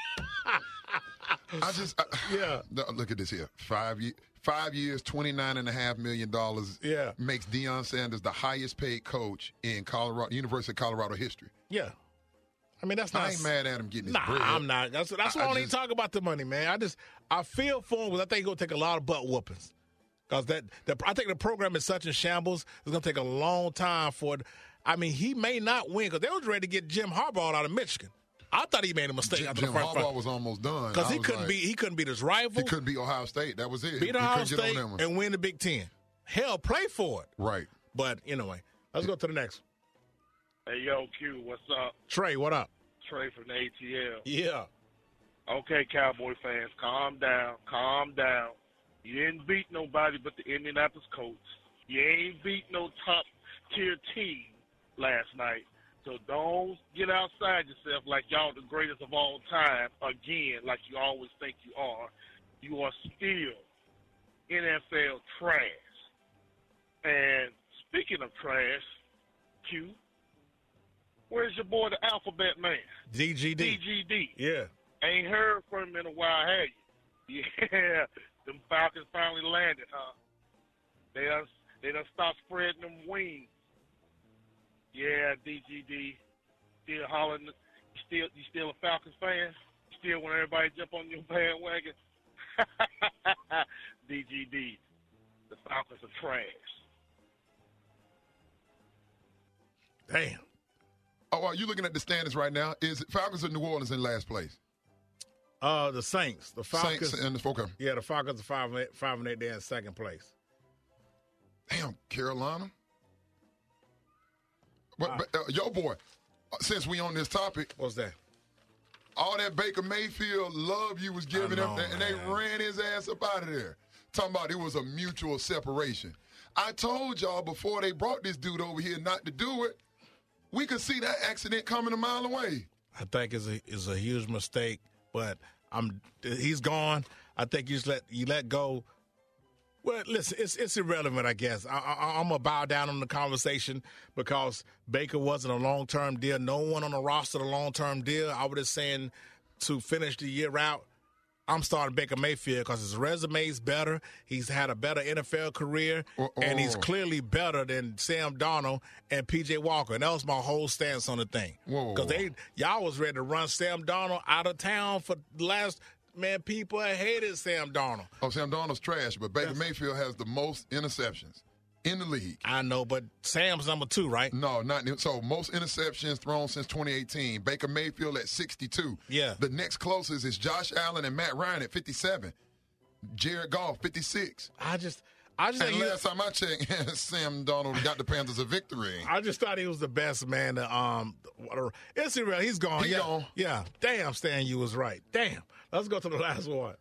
I just, I, yeah. Look at this here. Five, ye- five years, twenty-nine and a half million dollars. Yeah. Makes Deion Sanders the highest paid coach in Colorado, University of Colorado history. Yeah. I mean, that's not. I ain't mad at him getting his Nah, bread. I'm not. That's that's I- why I I don't even just- talk about the money, man. I just I feel for him because I think he's gonna take a lot of butt whoopings. Because that, that I think the program is such in shambles. It's gonna take a long time for it. I mean, he may not win because they was ready to get Jim Harbaugh out of Michigan. I thought he made a mistake Jim, after Jim the first Harbaugh fight. was almost done. Because I he was couldn't like- beat he couldn't beat his rival. He couldn't beat Ohio State. That was it. Beat He Ohio couldn't get on State that one. and win the Big Ten. Hell, play for it. Right. But anyway, let's go to the next. Hey, yo, Q, what's up? Trey, what up? Trey from the A T L. Yeah. Okay, Cowboy fans, calm down, calm down. You didn't beat nobody but the Indianapolis Colts. You ain't beat no top-tier team last night. So don't get outside yourself like y'all the greatest of all time again, like you always think you are. You are still N F L trash. And speaking of trash, Q, where's your boy, the Alphabet Man? D G D. D G D. Yeah. Ain't heard from him in a while, have you? Yeah, them Falcons finally landed, huh? They done, they done stopped spreading them wings. Yeah, D G D, still hollering. You still, you still a Falcons fan? You still want everybody to jump on your bandwagon? D G D, the Falcons are trash. Damn. Oh, are you looking at the standings right now? Is Falcons or New Orleans in last place? Uh, the Saints. The Falcons. Saints and the okay. Yeah, the Falcons are five and eight, five and eight. They're in second place. Damn, Carolina. But, but uh, yo, boy, uh, since we on this topic, what's that? All that Baker Mayfield love you was giving I know, him, and they man. ran his ass up out of there. Talking about it was a mutual separation. I told y'all before they brought this dude over here not to do it. We could see that accident coming a mile away. I think it's a is a huge mistake, but I'm he's gone. I think you just let you let go Well, listen, it's it's irrelevant, I guess. I, I, I'm going to bow down on the conversation because Baker wasn't a long-term deal. No one on the roster a long-term deal. I was just saying to finish the year out, I'm starting Baker Mayfield because his resume is better. He's had a better N F L career, oh, oh. and he's clearly better than Sam Darnold and P J Walker. And that was my whole stance on the thing. Because they y'all was ready to run Sam Darnold out of town for the last – man, people hated Sam Darnold. Oh, Sam Darnold's trash, but Baker Mayfield has the most interceptions in the league. I know, but Sam's number two, right? No, not so. Most interceptions thrown since twenty eighteen. Baker Mayfield at sixty-two. Yeah. The next closest is Josh Allen and Matt Ryan at fifty-seven. Jared Goff, fifty-six. I just, I just. And last time I checked, Sam Darnold got the Panthers a victory. I just thought he was the best man. To, um, it's irrelevant. He's gone. He yeah, gone. Yeah. Damn, Stan, you was right. Damn. Let's go to the last one.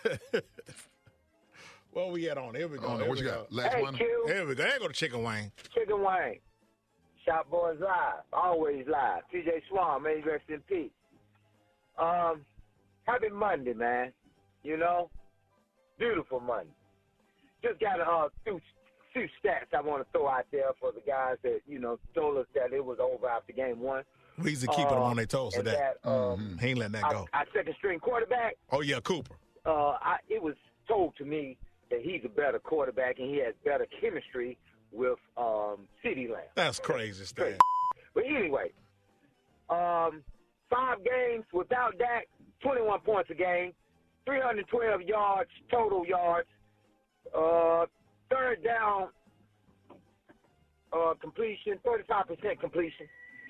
What we at on? Here we go. Oh, no, Here what we you go. got? Last hey, one? Q. Here we go. There go to Chicken Wayne. Chicken Wayne. Shop Boys Live. Always live. T J Swan, may he rest in peace. Um, happy Monday, man. You know? Beautiful Monday. Just got a uh, few, few stats I want to throw out there for the guys that, you know, told us that it was over after game one. We used to keep them uh, on their toes to that. that um, mm-hmm. He ain't letting that go. Our second string quarterback. Oh, yeah, Cooper. Uh, I, it was told to me that he's a better quarterback and he has better chemistry with um, CeeDee Lamb. That's crazy, Stan. But anyway, um, five games without Dak, twenty-one points a game, three hundred twelve yards, total yards, uh, third down uh, completion, thirty-five percent completion.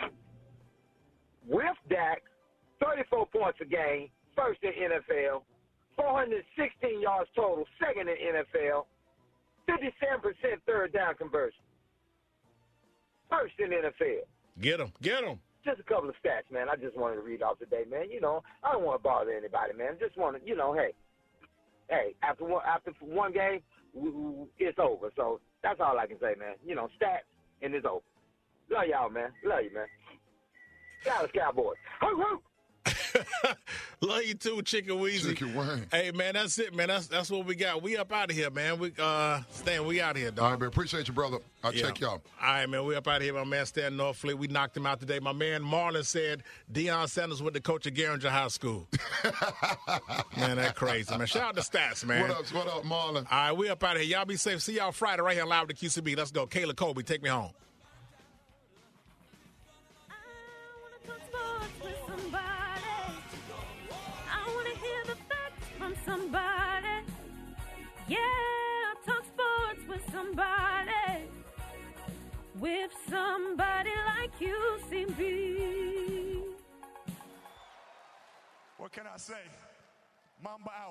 With Dak, thirty-four points a game, first in N F L, four hundred sixteen yards total, second in N F L, fifty-seven percent third down conversion, first in N F L. Get him, get him. Just a couple of stats, man. I just wanted to read off today, man. You know, I don't want to bother anybody, man. Just want to, you know, hey, hey, after one, after one game, it's over. So that's all I can say, man. You know, stats, and it's over. Love y'all, man. Love you, man. Dallas Cowboys. Hoo, hoo. Love you too, Chicken Weezy. Chicken Wayne. Hey, man, that's it, man. That's that's what we got. We up out of here, man. We uh, Stan, we out of here, dog. All right, man. Appreciate you, brother. I'll yeah. check y'all. All right, man. We up out of here, my man. Stan Norfleet. We knocked him out today. My man Marlon said Deion Sanders was the coach of Garinger High School. Man, that crazy, man. Shout out to Stats, man. What up, what up, Marlon? All right, we up out of here. Y'all be safe. See y'all Friday right here live at the Q C B. Let's go. Kayla Colby, take me home. Somebody, yeah, talk sports with somebody, with somebody like U C B. What can I say? Mamba out.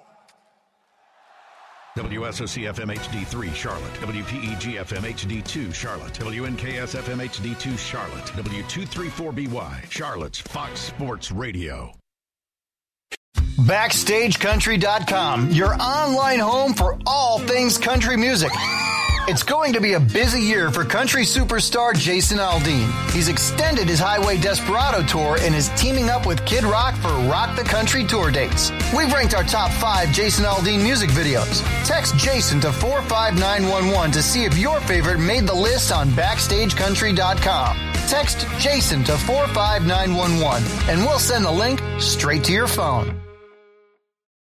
W S O C F M H D three Charlotte, W P E G F M H D two Charlotte, W N K S F M H D two Charlotte, W two thirty-four B Y, Charlotte's Fox Sports Radio. Backstage Country dot com, your online home for all things country music. It's going to be a busy year for country superstar Jason Aldean. He's extended his Highway Desperado tour and is teaming up with Kid Rock for Rock the Country tour dates. We've ranked our top five Jason Aldean music videos. Text Jason to four five nine one one to see if your favorite made the list on Backstage Country dot com. Text Jason to four five nine one one and we'll send the link straight to your phone.